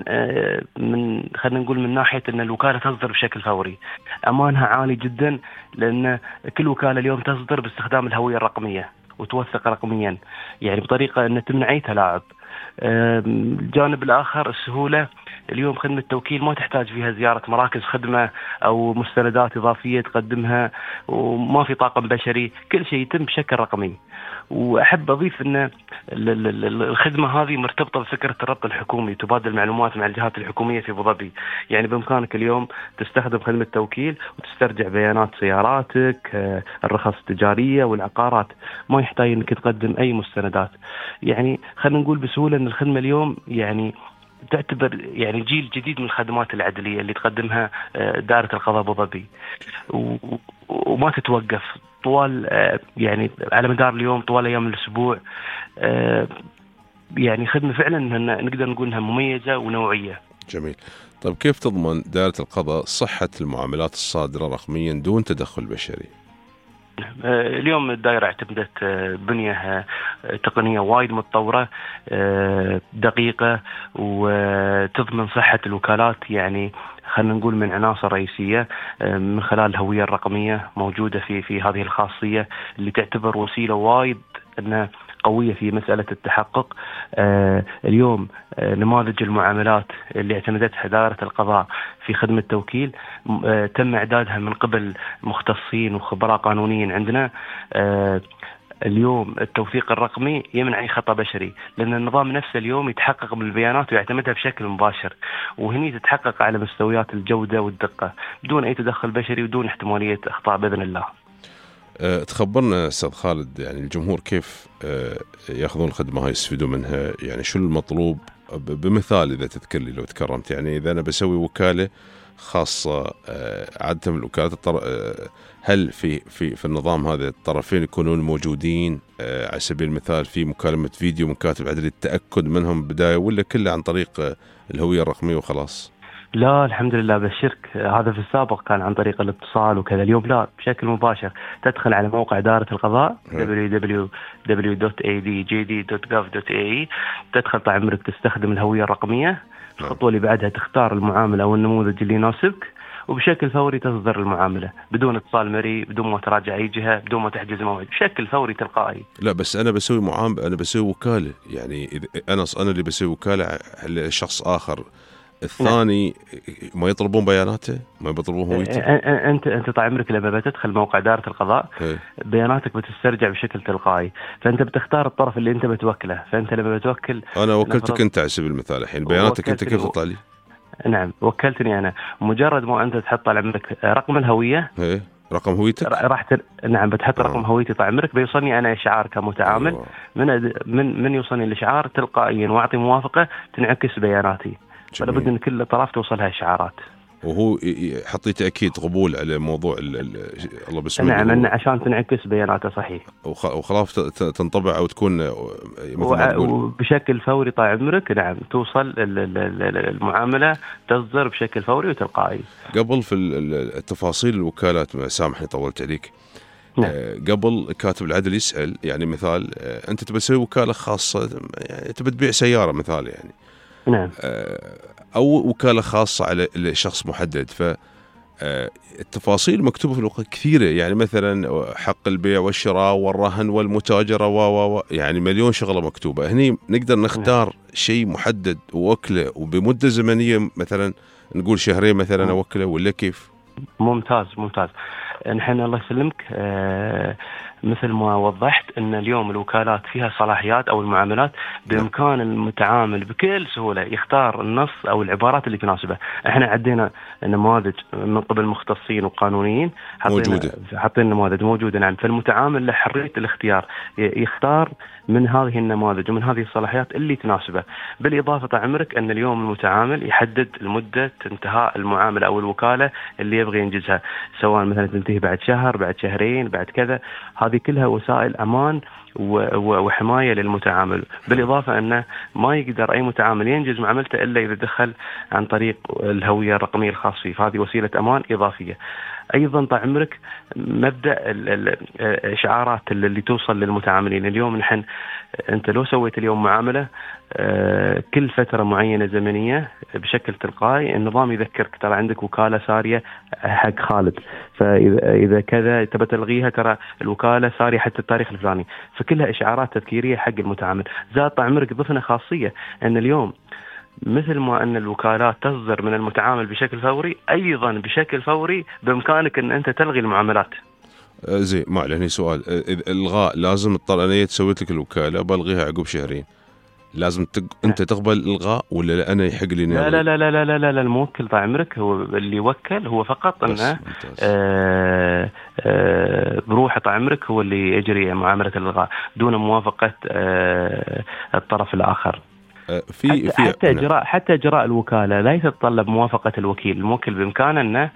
خلينا نقول من ناحية أن الوكالة تصدر بشكل فوري. أمانها عالي جدا لأن كل وكالة اليوم تصدر باستخدام الهوية الرقمية وتوثق رقميا، يعني بطريقة أن تمنع أي تلاعب. الجانب الآخر السهولة اليوم خدمة التوكيل ما تحتاج فيها زيارة مراكز خدمة أو مستندات إضافية تقدمها، وما في طاقم بشري، كل شيء يتم بشكل رقمي. وأحب أضيف أن الخدمة هذه مرتبطة بفكرة الربط الحكومي، تبادل معلومات مع الجهات الحكومية في أبو ظبي. يعني بإمكانك اليوم تستخدم خدمة التوكيل وتسترجع بيانات سياراتك، الرخص التجارية والعقارات، ما يحتاج أنك تقدم أي مستندات. يعني خلينا نقول بسهولة أن الخدمة اليوم يعني تعتبر يعني جيل جديد من الخدمات العدلية اللي تقدمها دائرة القضاء أبو ظبي، وما تتوقف طوال يعني على مدار اليوم، طوال أيام الأسبوع. يعني خدمة فعلا نقدر نقول أنها مميزة ونوعية. جميل. طيب كيف تضمن دائرة القضاء صحة المعاملات الصادرة رقميا دون تدخل بشري؟ اليوم الدائرة اعتمدت بنية تقنية وايد متطورة دقيقة وتضمن صحة الوكالات. يعني خلينا نقول من عناصر رئيسية من خلال الهوية الرقمية موجودة في هذه الخاصية اللي تعتبر وسيلة وايد أنها قوية في مسألة التحقق. اليوم نماذج المعاملات اللي اعتمدتها دائرة القضاء في خدمة التوكيل تم إعدادها من قبل مختصين وخبراء قانونيين عندنا. اليوم التوثيق الرقمي يمنع أي خطأ بشري، لأن النظام نفسه اليوم يتحقق من البيانات ويعتمدها بشكل مباشر، وهني تتحقق على مستويات الجودة والدقة بدون أي تدخل بشري ودون احتمالية أخطاء بإذن الله. تخبرنا أستاذ خالد، يعني الجمهور كيف يأخذون الخدمة هاي، يستفيدوا منها؟ يعني شو المطلوب بمثال إذا تذكر لي لو تكرمت؟ يعني إذا أنا بسوي وكالة خاصة، عادة من الوكالات هل في النظام هذا الطرفين يكونون موجودين؟ على سبيل المثال في مكالمة فيديو مكاتب عدلي التأكد منهم بداية، ولا كله عن طريق الهوية الرقمية وخلاص؟ لا الحمد لله بالشرك، هذا في السابق كان عن طريق الاتصال وكذا. اليوم لا، بشكل مباشر تدخل على موقع دائرة القضاء www.adjd.gov.ae، تدخل طال عمرك تستخدم الهوية الرقمية. الخطوة اللي بعدها تختار المعاملة أو النموذج اللي يناسبك، وبشكل فوري تصدر المعاملة بدون اتصال مري، بدون ما تراجع أي جهة، بدون ما تحجز موعد، بشكل فوري تلقائي. لا بس أنا بسوي أنا بسوي وكالة، يعني أنا اللي بسوي وكالة لشخص آخر، الثاني ما يطلبون بياناته، ما يطلبون هويته. انت طال عمرك لما بتدخل موقع دائرة القضاء بياناتك بتسترجع بشكل تلقائي، فانت بتختار الطرف اللي انت بتوكله. فانت لما بتوكل، انا وكلتك انت على سبيل المثال، الحين بياناتك انت كيف تطلع لي؟ نعم وكلتني انا. مجرد ما انت تحط طال عمرك رقم الهوية، رقم هويتك نعم بتحط رقم هويتي طال عمرك، بيوصلني انا اشعار كمتعامل. من يوصلني الاشعار تلقائيا واعطي موافقة تنعكس بياناتي. فلا بد ان كل الاطراف توصلها اشعارات، وهو يحط تاكيد قبول على موضوع الله بسم الله. نعم انه عشان تنعكس بياناته صحيح، وخلاص تنطبع او تكون وبشكل فوري طال عمرك. نعم توصل المعامله تصدر بشكل فوري وتلقائي. قبل في التفاصيل الوكالات، سامحني طولت عليك. نعم. قبل كاتب العدل يسأل، يعني مثال انت تبي تسوي وكاله خاصه، يعني تبي تبيع سياره مثال، يعني نعم، أو وكالة خاصة على شخص محدد، فالتفاصيل مكتوبة في الوكالة كثيرة، يعني مثلا حق البيع والشراء والرهن والمتاجرة يعني مليون شغلة مكتوبة. هني نقدر نختار شيء محدد ووكله وبمدة زمنية، مثلا نقول شهرين مثلا أوكله، ولا كيف؟ ممتاز. نحن الله يسلمك، مثل ما وضحت أن اليوم الوكالات فيها صلاحيات أو المعاملات بإمكان المتعامل بكل سهولة يختار النص أو العبارات اللي تناسبه. احنا عدينا نماذج من قبل مختصين وقانونيين، حاطين نماذج موجودة. نعم، فالمتعامل له حرية الاختيار، يختار من هذه النماذج ومن هذه الصلاحيات اللي تناسبه. بالإضافة طال عمرك أن اليوم المتعامل يحدد المدة انتهاء المعاملة أو الوكالة اللي يبغي ينجزها، سواء مثلا تنتهي بعد شهر، بعد شهرين، بعد كذا. هذه كلها وسائل أمان وحماية للمتعامل. بالإضافة أنه ما يقدر أي متعامل ينجز معاملته إلا إذا دخل عن طريق الهوية الرقمية الخاص فيه، فهذه وسيلة أمان إضافية. أيضا طال عمرك مبدأ الإشعارات اللي توصل للمتعاملين. اليوم نحن أنت لو سويت اليوم معاملة كل فترة معينة زمنية بشكل تلقائي النظام يذكرك ترى عندك وكالة سارية حق خالد، فإذا كذا تبى تلغيها ترى الوكالة سارية حتى التاريخ الفلاني. فكلها إشعارات تذكيرية حق المتعامل. زاد طال عمرك ضفنا خاصية أن اليوم مثل ما أن الوكالات تصدر من المتعامل بشكل فوري، أيضا بشكل فوري بإمكانك أن أنت تلغي المعاملات. زين، ما عليه سؤال. الغاء لازم تطلع أنا سويت لك الوكالة بلغيها عقب شهرين، لازم أنت تقبل الإلغاء ولا أنا يحق لي؟ لا لا لا لا لا لا لا، الموكل طال عمرك هو اللي يوكل، هو فقط أنه بروح طال عمرك هو اللي يجري معاملة الإلغاء دون موافقة الطرف الآخر. حتى إجراء الوكالة لا يتطلب موافقة الوكيل. الموكل بإمكانه أنه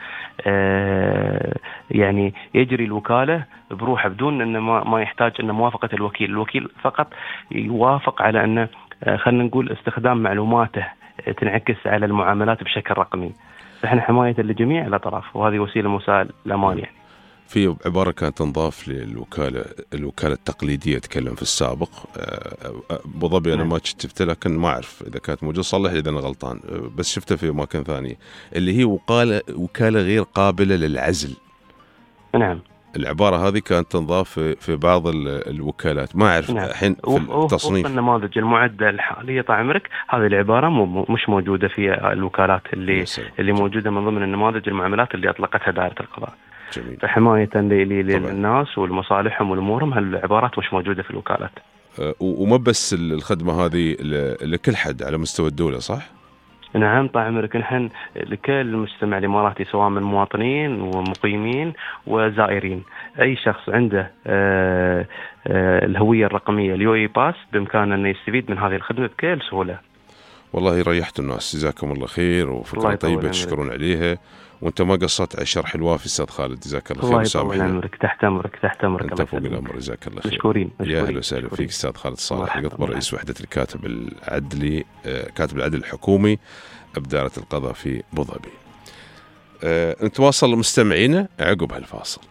يعني يجري الوكالة بروحه بدون أنه ما يحتاج أنه موافقة الوكيل. الوكيل فقط يوافق على أنه خلينا نقول استخدام معلوماته تنعكس على المعاملات بشكل رقمي. فإحنا حماية لجميع الأطراف، وهذه وسيلة مساء الأمان. يعني في عبارة كانت تنضاف للوكالة، الوكالة التقليدية أتكلم في السابق أبو ظبي، أنا ما شفتها لكن ما أعرف إذا كانت موجودة، صلح إذا أنا غلطان، بس شفتها في مكان ثاني، اللي هي وكالة غير قابلة للعزل. نعم. العبارة هذه كانت تنضاف في بعض الوكالات، ما أعرف الحين في التصنيف. النماذج المعدة الحالية طال عمرك هذه العبارة مش موجودة في الوكالات اللي موجودة من ضمن النماذج المعاملات اللي أطلقتها دائرة القضاء. جميل. فحماية للناس والمصالحهم والأمورهم، هالعبارات مش موجودة في الوكالات. وما بس الخدمة هذه لكل حد على مستوى الدولة، صح؟ نعم طال عمرك، نحن لكل المجتمع الإماراتي سواء من مواطنين ومقيمين وزائرين، أي شخص عنده الهوية الرقمية الUAE باس بإمكانه أن يستفيد من هذه الخدمة بكل سهولة. والله ريحت الناس، جزاكم الله خير، وفكرة طيبة تشكرون عليها، وانت ما قصرت على الشرح الوافي استاذ خالد، جزاك الله خير. الله يطول عمرك، تحت امرك انت فوق الامر، جزاك الله خير. مشكورين. يا اهلا وسهلا فيك استاذ خالد صالح القطب، رئيس وحده الكاتب العدلي، كاتب العدل الحكومي بدائرة القضاء في ابو ظبي. نتواصل مستمعينا عقب هالفاصل.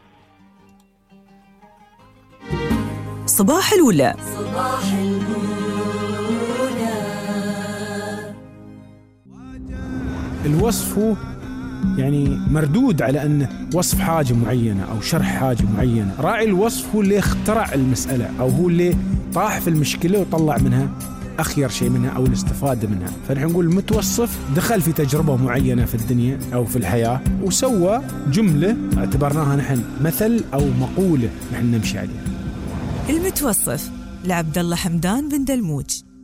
صباح الولاء. الوصف هو يعني مردود على أنه وصف حاجة معينة أو شرح حاجة معينة. راعي الوصف هو اللي اخترع المسألة، أو هو اللي طاح في المشكلة وطلع منها أخير شيء منها أو الاستفادة منها. فنحن نقول المتوصف دخل في تجربة معينة في الدنيا أو في الحياة وسوى جملة اعتبرناها نحن مثل أو مقولة نحن نمشي عليها. المتوصف لعبد الله حمدان بن دلموج.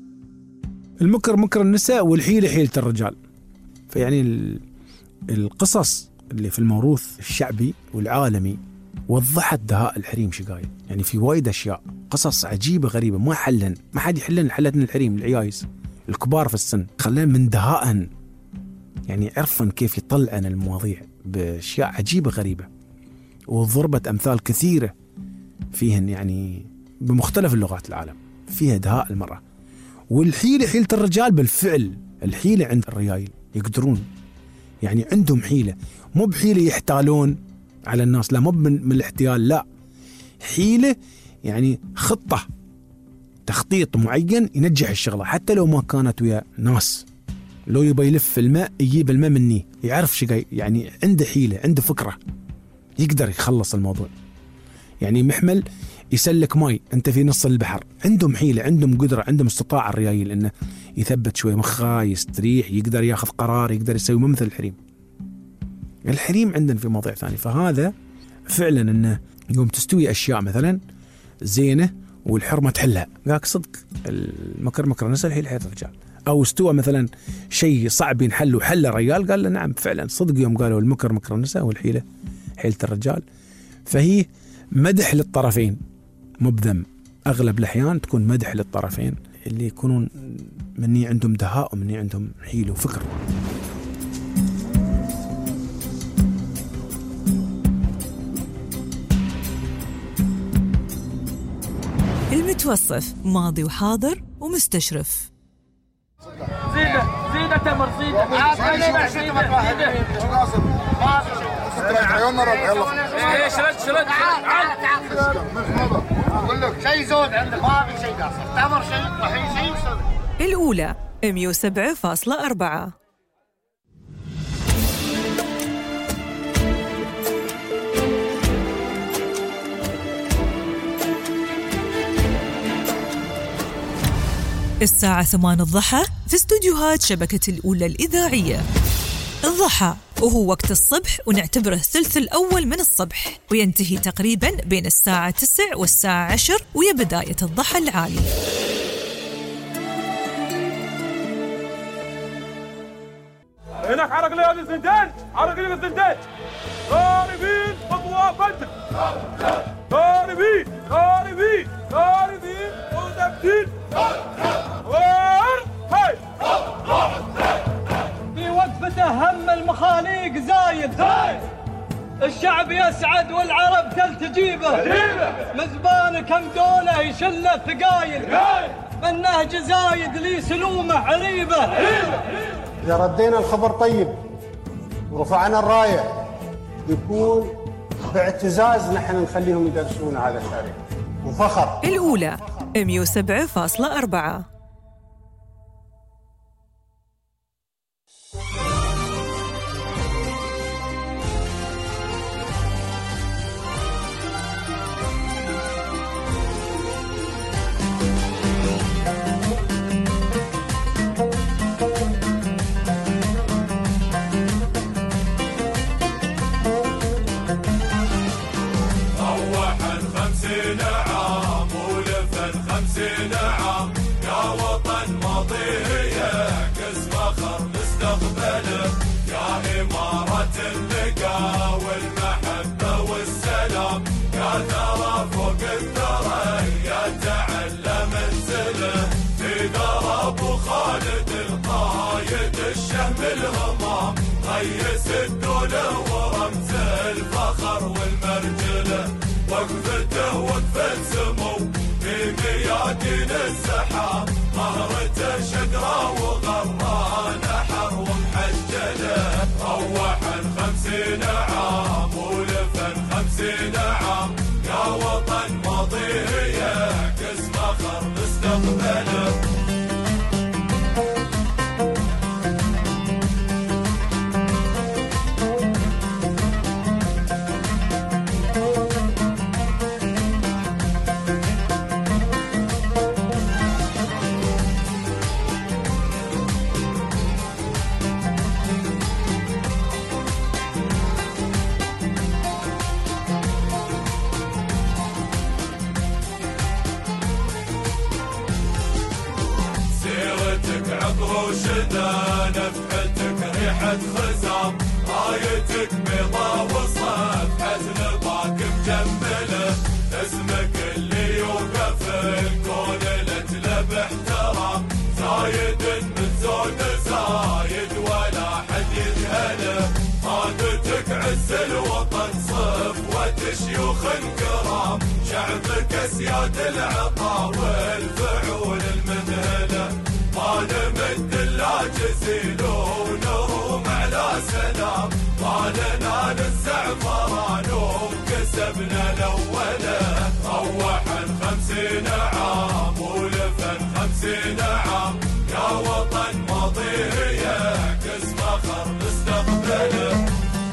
المكر مكر النساء والحيلة حيلة الرجال. فيعني القصص اللي في الموروث الشعبي والعالمي وضحت دهاء الحريم شقايل. يعني في وايد أشياء، قصص عجيبة غريبة ما حد يحلن حلتنا الحريم العيايز الكبار في السن، خلينا من دهاءهن يعني عرفن كيف يطلعن المواضيع بأشياء عجيبة غريبة، وضربت أمثال كثيرة فيهن يعني بمختلف اللغات العالم فيها دهاء المرأة. والحيلة حيلة الرجال، بالفعل الحيلة عند الرجال يقدرون، يعني عندهم حيلة، مو بحيلة يحتالون على الناس، لا مو من الاحتيال، لا حيلة يعني خطة تخطيط معين ينجح الشغلة حتى لو ما كانت ويا ناس. لو يبي يلف الماء يجيب الماء مني، يعرف شيء، يعني عنده حيلة، عنده فكرة، يقدر يخلص الموضوع. يعني محمل يسلك ماي انت في نص البحر، عندهم حيلة، عندهم قدرة، عندهم استطاعة الريايل انه يثبت شوي مخه، يستريح، يقدر ياخذ قرار، يقدر يسوي مثل الحريم عندنا في مواضيع ثانية. فهذا فعلا انه يوم تستوي اشياء مثلا زينة والحرمة تحلها، قالك صدق المكر مكر النساء الحيلة حيلة الرجال. او استوى مثلا شيء صعب ينحل وحل الرجال، قال له نعم فعلا صدق يوم قالوا المكر مكر النساء والحيلة حيلة الرجال. فهي مدح للطرفين مو بذم، اغلب الاحيان تكون مدح للطرفين اللي يكونون مني عندهم دهاء ومني عندهم حيل وفكر. المتوصف ماضي وحاضر ومستشرف. زيدة تمر زيدة شرد أقول لك شيء زود عندك، ما في شيء قاصر، تمر شيء طحين شيء وصل. الأولى 107.4. الساعة 8 الضحى في استوديوهات شبكة الأولى الإذاعية. الضحى وهو وقت الصبح، ونعتبره الثلث الأول من الصبح، وينتهي تقريبا بين الساعة 9 والساعة 10، ويا بداية الضحى العالي. هناك عرق لي هذه الزندان، عرق لي الزندان. ضاربين خطوة بدر، ضاربين ضاربين ضاربين وتبديل. في وقفته هم المخاليق زايد، الشعب يسعد والعرب تلتجيبه، مزبان كم دولة يشل الثقايل، بالنهج زايد لي سلومه عريبه. إذا ردينا الخبر طيب ورفعنا الراية يكون باعتزاز نحن نخليهم يدرسون هذا التاريخ وفخر. الأولى 107.4. ريس الدولة ورمز الفخر والمرجلة، وقفته وقفة سمو في ميادين السحاب، مهرته شقرة وغرانة حر ومحجلة. روحا 50 عام ولفا 50 عام، يا وطن ماضيه يعكس فخر مستقبله. وشدا نفحتك ريحة خزام، رايتك بيضا وصفحة نطاق مجملة، اسمك اللي يوقف الكون لتلب احترام، زايد من زود زايد ولا حد يجهله، قادتك عز الوطن صفوة شيوخ كرام، شعبك اسياد العطا والفعول المذهله، ما نمد الا جزيل ونروم على سلام، ما لنا للزعفران وكسبنا الاوله. روحا 50 عام ولفا 50 عام، يا وطن ماضيه يعكس فخر مستقبله.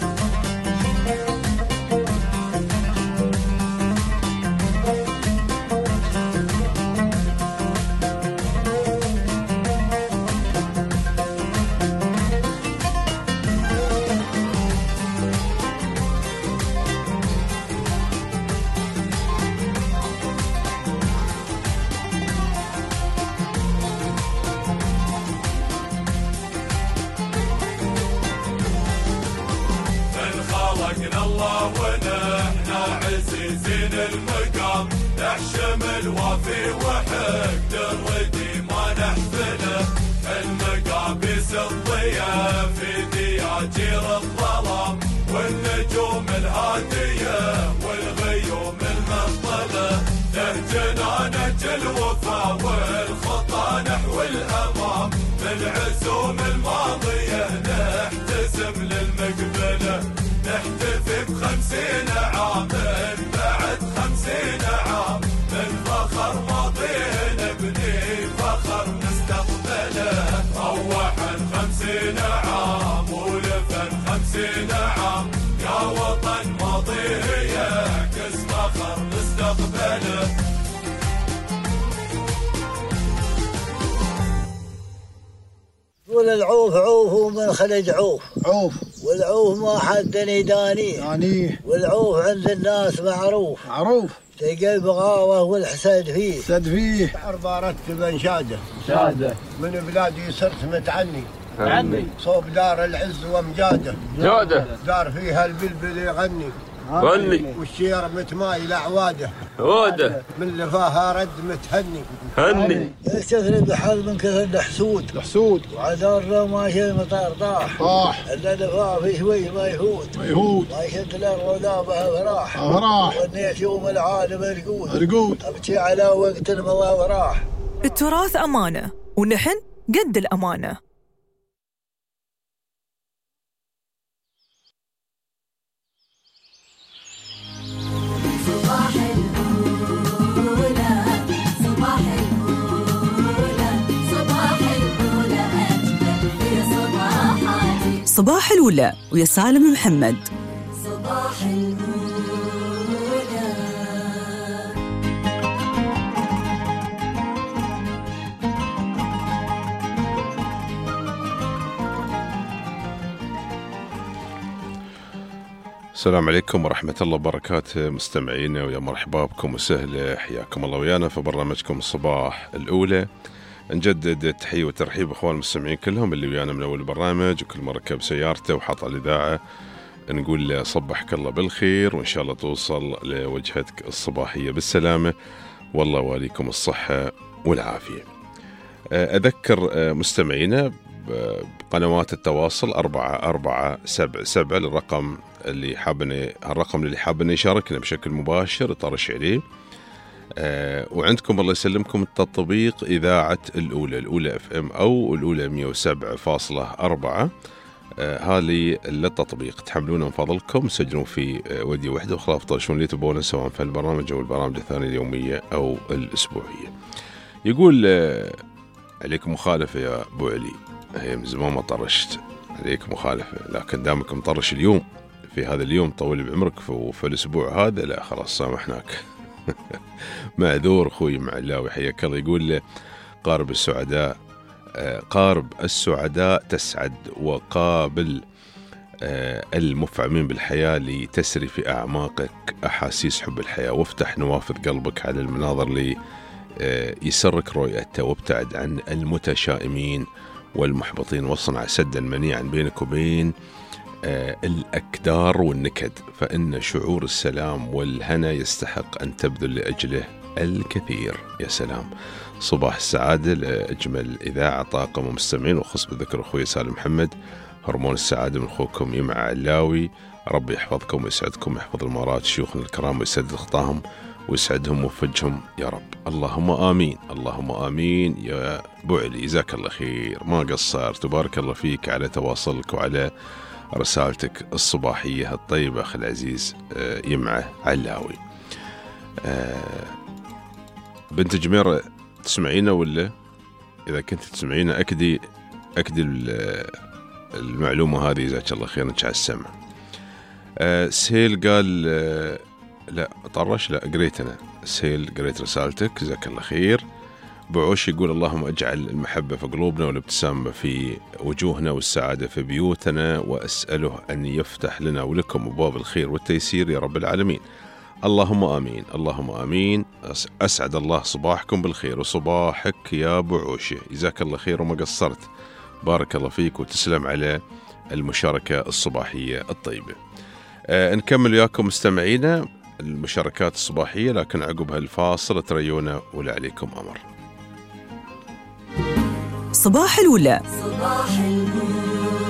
الله ونحن عزيزين المقام، نحشم الوافي وحقد الردي ما نحفله، المقابيس الضياء في دياجير الظلام، والنجوم الهادية والغيوم المطلة، نهجنا نهج الوفا والخطى نحو الأمام، بالعزوم الماضية نحتسم للمقبلة، نحتفي ب50 عام بعد 50 عام، من فخر ماضيه نبني فخر مستقبله. روحا 50 عام ولفا 50 عام، يا وطن ماضيه يعكس فخر مستقبله. يقول العوف عوف ومن خلج عوف عوف، والعوف ما حد يدانيه والعوف عند الناس معروف تلقى البغاوة والحسد فيه عربارة بن شادة من بلادي صرت متعني صوب دار العز ومجاده دار فيها البلبل يغني والشير متمايل أعواده من لفاها رد متهني يستثني بحال من كثر الحسود وعذار ما شيء مطار طاح إلا لفاه في شوي ما يفوت ما يشد الأرض ولا بها فراح وإني أشوم العالم رقود أبكي على وقت المضى وراح. التراث أمانة ونحن قد الأمانة. صباح الأولى ويا سالم محمد. صباح الأولى. السلام عليكم ورحمة الله وبركاته مستمعينا، ويا مرحبا بكم وسهلا، حياكم الله ويانا في برنامجكم الصباح الأولى. نجدد التحية والترحيب أخوان المستمعين كلهم اللي ويانا من أول البرنامج، وكل ما ركب سيارته وحط على الإذاعة نقول له صبحك الله بالخير، وإن شاء الله توصل لوجهتك الصباحية بالسلامة، والله واليكم الصحة والعافية. أذكر مستمعينا بقنوات التواصل 4477 الرقم اللي حابين يشاركنا بشكل مباشر طرش عليه. وعندكم الله يسلمكم التطبيق إذاعة الأولى FM أو الأولى 107.4. هذه التطبيق تحملونه من فضلكم، سجلون في ودي وحدة وخلاف طرشون اللي تبونه سواء في البرامج أو البرامج الثانية اليومية أو الأسبوعية. يقول عليكم مخالفة يا أبو علي، هي من زمان ما طرشت عليك مخالفة، لكن دامك مطرش اليوم في هذا اليوم طول بعمرك في الأسبوع هذا، لا خلاص سامحناك. معذور أخوي معلاوي حياك الله. يقول قارب السعداء تسعد، وقابل المفعمين بالحياة لتسري في أعماقك أحاسيس حب الحياة، وافتح نوافذ قلبك على المناظر اللي يسرك رؤيته، وابتعد عن المتشائمين والمحبطين، واصنع سدا منيعا بينك وبين الأكدار والنكد، فإن شعور السلام والهنا يستحق أن تبذل لأجله الكثير. يا سلام، صباح السعادة لأجمل إذاعة طاقم ومستمعين، وخص بذكر أخوي سالم محمد، هرمون السعادة من أخوكم يمع علاوي. ربي يحفظكم ويسعدكم، يحفظ المرات شيوخنا الكرام ويسدد خطاهم ويسعدهم وفجهم يا رب. اللهم آمين، اللهم آمين. يا أبو علي جزاك الله خير، ما قصرت، وبارك الله فيك على تواصلك وعلى رسالتك الصباحية الطيبة أخي العزيز يمعه علاوي. بنت جميرة تسمعينا؟ ولا إذا كنت تسمعينا أكدي المعلومة هذه جزاك الله خير على السمع. سهيل قال لا طرش، لا قريت أنا سهيل، قريت رسالتك جزاك الله خير. بعوش يقول اللهم اجعل المحبة في قلوبنا والابتسامة في وجوهنا والسعادة في بيوتنا، وأسأله أن يفتح لنا ولكم أبواب الخير والتيسير يا رب العالمين. اللهم آمين، اللهم آمين. أسعد الله صباحكم بالخير وصباحك يا بعوشة، جزاك الله خير وما قصرت، بارك الله فيك وتسلم على المشاركة الصباحية الطيبة. نكمل وياكم مستمعينا المشاركات الصباحية، لكن عقب هالفاصل تريونا ولا عليكم أمر. صباح الأولى. صباح الأولى.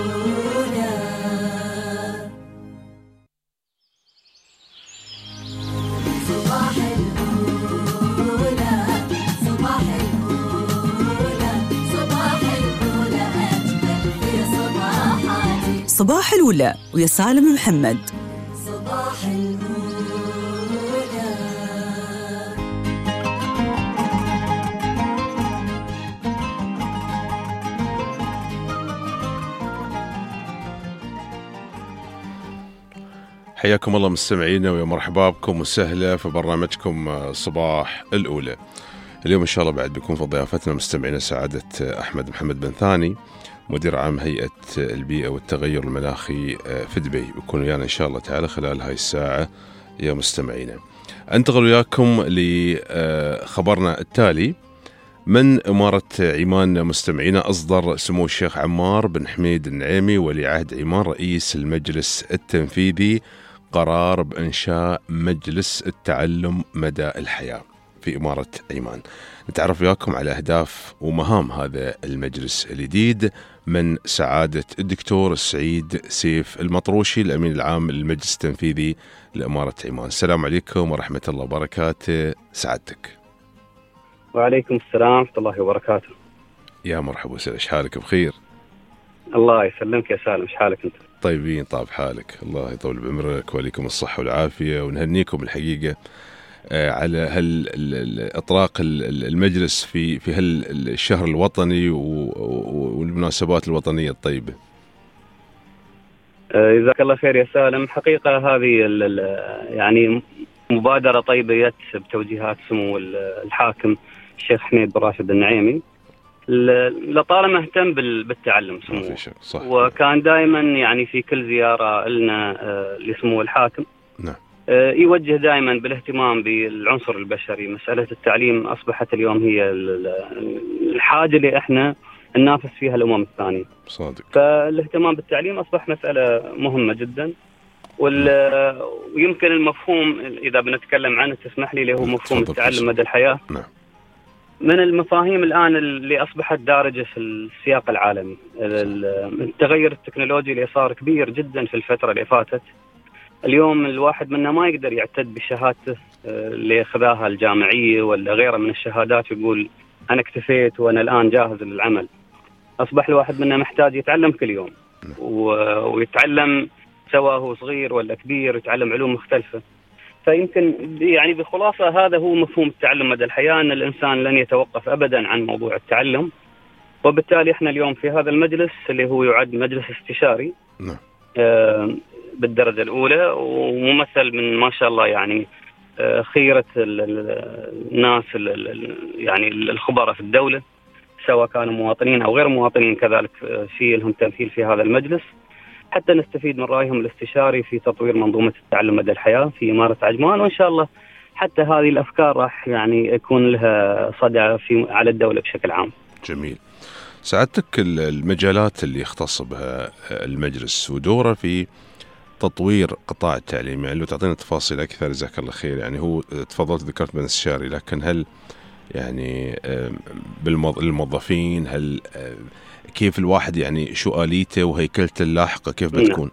صباح الأولى. صباح الأولى. صباح الأولى أجمل في صباحاتي. صباح الأولى ويا سالم محمد. صباح الأولى. حياكم الله مستمعينا، ويا مرحبا بكم وسهلا في برنامجكم صباح الأولى. اليوم إن شاء الله بعد بيكون في ضيافتنا مستمعينا سعادة أحمد محمد بن ثاني، مدير عام هيئة البيئة والتغير المناخي في دبي، بيكون ويانا إن شاء الله تعالى خلال هاي الساعة يا مستمعينا. أنتقل وياكم لخبرنا التالي. من إمارة عمان مستمعينا، أصدر سمو الشيخ عمار بن حميد النعيمي ولي عهد عمان رئيس المجلس التنفيذي قرار بإنشاء مجلس التعلم مدى الحياة في إمارة عمان. نتعرف وياكم على أهداف ومهام هذا المجلس الجديد من سعادة الدكتور سعيد سيف المطروشي الأمين العام للمجلس التنفيذي لإمارة عمان. السلام عليكم ورحمة الله وبركاته سعادتك. وعليكم السلام ورحمة الله وبركاته. يا مرحبا وسهلا، ايش حالك؟ بخير؟ الله يسلمك يا سالم، ايش حالك انت؟ طيبين، طاب حالك، الله يطول بعمرك وليكم الصحة والعافية، ونهنيكم الحقيقة على اطراق المجلس في هالشهر الوطني والمناسبات الوطنية الطيبة. جزاك الله خير يا سالم. حقيقة هذه يعني مبادرة طيبة جت بتوجيهات سمو الحاكم الشيخ حميد بن راشد النعيمي، لطالما اهتم بالتعلم سموه، وكان دائما يعني في كل زيارة لنا لسمو الحاكم نعم يوجه دائما بالاهتمام بالعنصر البشري. مسألة التعليم أصبحت اليوم هي الحاجة اللي احنا ننافس فيها الأمم الثانية. صادق. فالاهتمام بالتعليم أصبح مسألة مهمة جدا، ويمكن المفهوم إذا بنتكلم عنه تسمح لي اللي هو مفهوم التعلم مدى الحياة. نعم. من المفاهيم الآن اللي أصبحت دارجة في السياق العالمي. التغير التكنولوجي اللي صار كبير جدا في الفترة اللي فاتت. اليوم الواحد منا ما يقدر يعتد بشهادته اللي خذاها الجامعية ولا غيرها من الشهادات يقول أنا اكتفيت وأنا الآن جاهز للعمل. أصبح الواحد منا محتاج يتعلم كل يوم، ويتعلم سواء هو صغير ولا كبير، يتعلم علوم مختلفة. فيمكن يعني بخلاصة هذا هو مفهوم التعلم مدى الحياة، أن الإنسان لن يتوقف أبدا عن موضوع التعلم. وبالتالي احنا اليوم في هذا المجلس اللي هو يعد مجلس استشاري بالدرجة الأولى، وممثل من ما شاء الله يعني خيرة الناس يعني الخبراء في الدولة، سواء كانوا مواطنين أو غير مواطنين كذلك في لهم تمثيل في هذا المجلس، حتى نستفيد من رأيهم الاستشاري في تطوير منظومة التعلم مدى الحياة في إمارة عجمان. وإن شاء الله حتى هذه الأفكار راح يعني يكون لها صدى على الدولة بشكل عام. جميل. سعادتك المجالات اللي يختص بها المجلس ودوره في تطوير قطاع التعليم، يعني لو تعطينا تفاصيل أكثر جزاك الله خير. يعني هو تفضلت ذكرت من استشاري، لكن هل يعني بالموظفين، هل كيف الواحد يعني شو آليته وهيكلته اللاحقة كيف بتكون؟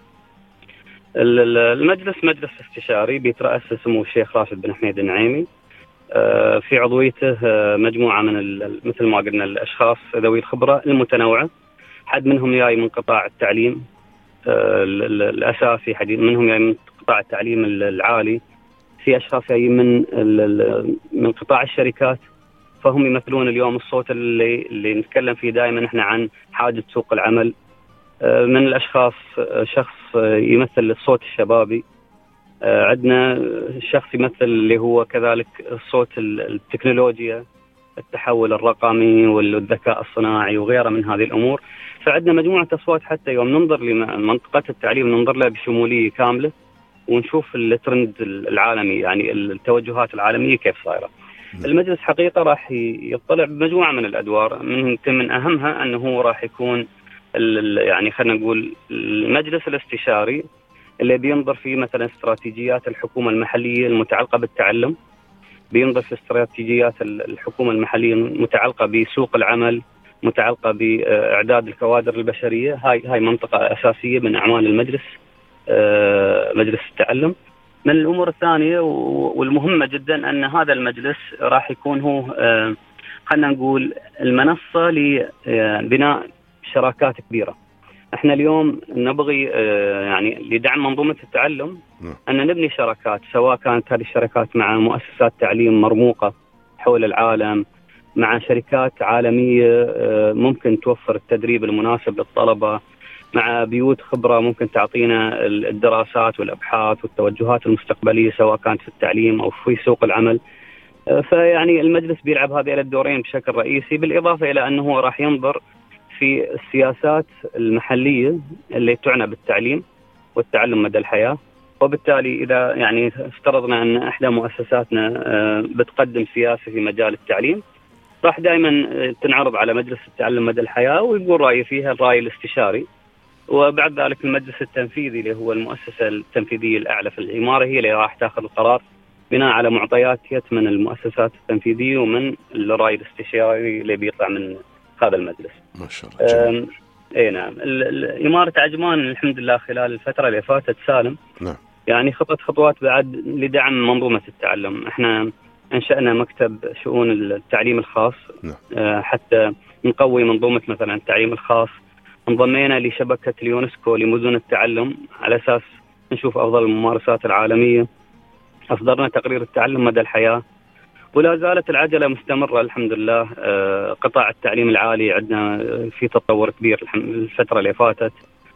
المجلس مجلس استشاري بيترأس سمو الشيخ راشد بن حميد النعيمي، في عضويته مجموعة من مثل ما قلنا الأشخاص ذوي الخبرة المتنوعة، حد منهم جاي من قطاع التعليم الأساسي، حد منهم جاي من قطاع التعليم العالي، في أشخاص جاي من قطاع الشركات. فهم يمثلون اليوم الصوت اللي نتكلم فيه دائما احنا عن حاجة سوق العمل. من الأشخاص شخص يمثل الصوت الشبابي، عندنا شخص يمثل اللي هو كذلك الصوت التكنولوجيا، التحول الرقمي والذكاء الصناعي وغيره من هذه الأمور. فعندنا مجموعة أصوات حتى يوم ننظر لمنطقة التعليم ننظر لها بشمولية كاملة، ونشوف الترند العالمي يعني التوجهات العالمية كيف صايرة. المجلس حقيقة راح يطلع بمجموعة من الأدوار، من أهمها أنه راح يكون يعني خلينا نقول المجلس الاستشاري اللي بينظر في مثلا استراتيجيات الحكومة المحلية المتعلقة بالتعلم، بينظر في استراتيجيات الحكومة المحلية المتعلقة بسوق العمل، متعلقة بإعداد الكوادر البشرية. هاي منطقة أساسية من أعمال المجلس، مجلس التعلم. من الأمور الثانية والمهمة جدا أن هذا المجلس راح يكون هو خلينا نقول المنصة لبناء شراكات كبيرة. احنا اليوم نبغي يعني لدعم منظومة التعلم أن نبني شراكات، سواء كانت هذه الشراكات مع مؤسسات تعليم مرموقة حول العالم، مع شركات عالمية ممكن توفر التدريب المناسب للطلبة، مع بيوت خبرة ممكن تعطينا الدراسات والأبحاث والتوجهات المستقبلية سواء كانت في التعليم أو في سوق العمل. فيعني المجلس بيلعب هذين الدورين بشكل رئيسي، بالإضافة إلى أنه راح ينظر في السياسات المحلية اللي تعنى بالتعليم والتعلم مدى الحياة. وبالتالي إذا يعني افترضنا أن إحدى مؤسساتنا بتقدم سياسة في مجال التعليم، راح دائما تنعرض على مجلس التعلم مدى الحياة ويقول رأيه فيها الرأي الاستشاري، وبعد ذلك المجلس التنفيذي اللي هو المؤسسة التنفيذية الأعلى في الإمارة هي اللي راح تأخذ القرار بناء على معطيات من المؤسسات التنفيذية ومن الرأي الاستشاري اللي بيطلع من هذا المجلس. ما شاء الله. اي نعم. إمارة عجمان الحمد لله خلال الفترة اللي فاتت سالم نعم. يعني خطت خطوات بعد لدعم منظومة التعلم. احنا انشأنا مكتب شؤون التعليم الخاص حتى نقوي منظومة مثلا التعليم الخاص. انضمينا لشبكة اليونسكو لمدن التعلم على أساس نشوف أفضل الممارسات العالمية. أصدرنا تقرير التعلم مدى الحياة، ولا زالت العجلة مستمرة الحمد لله. قطاع التعليم العالي عندنا في تطور كبير الفترة اللي فاتت.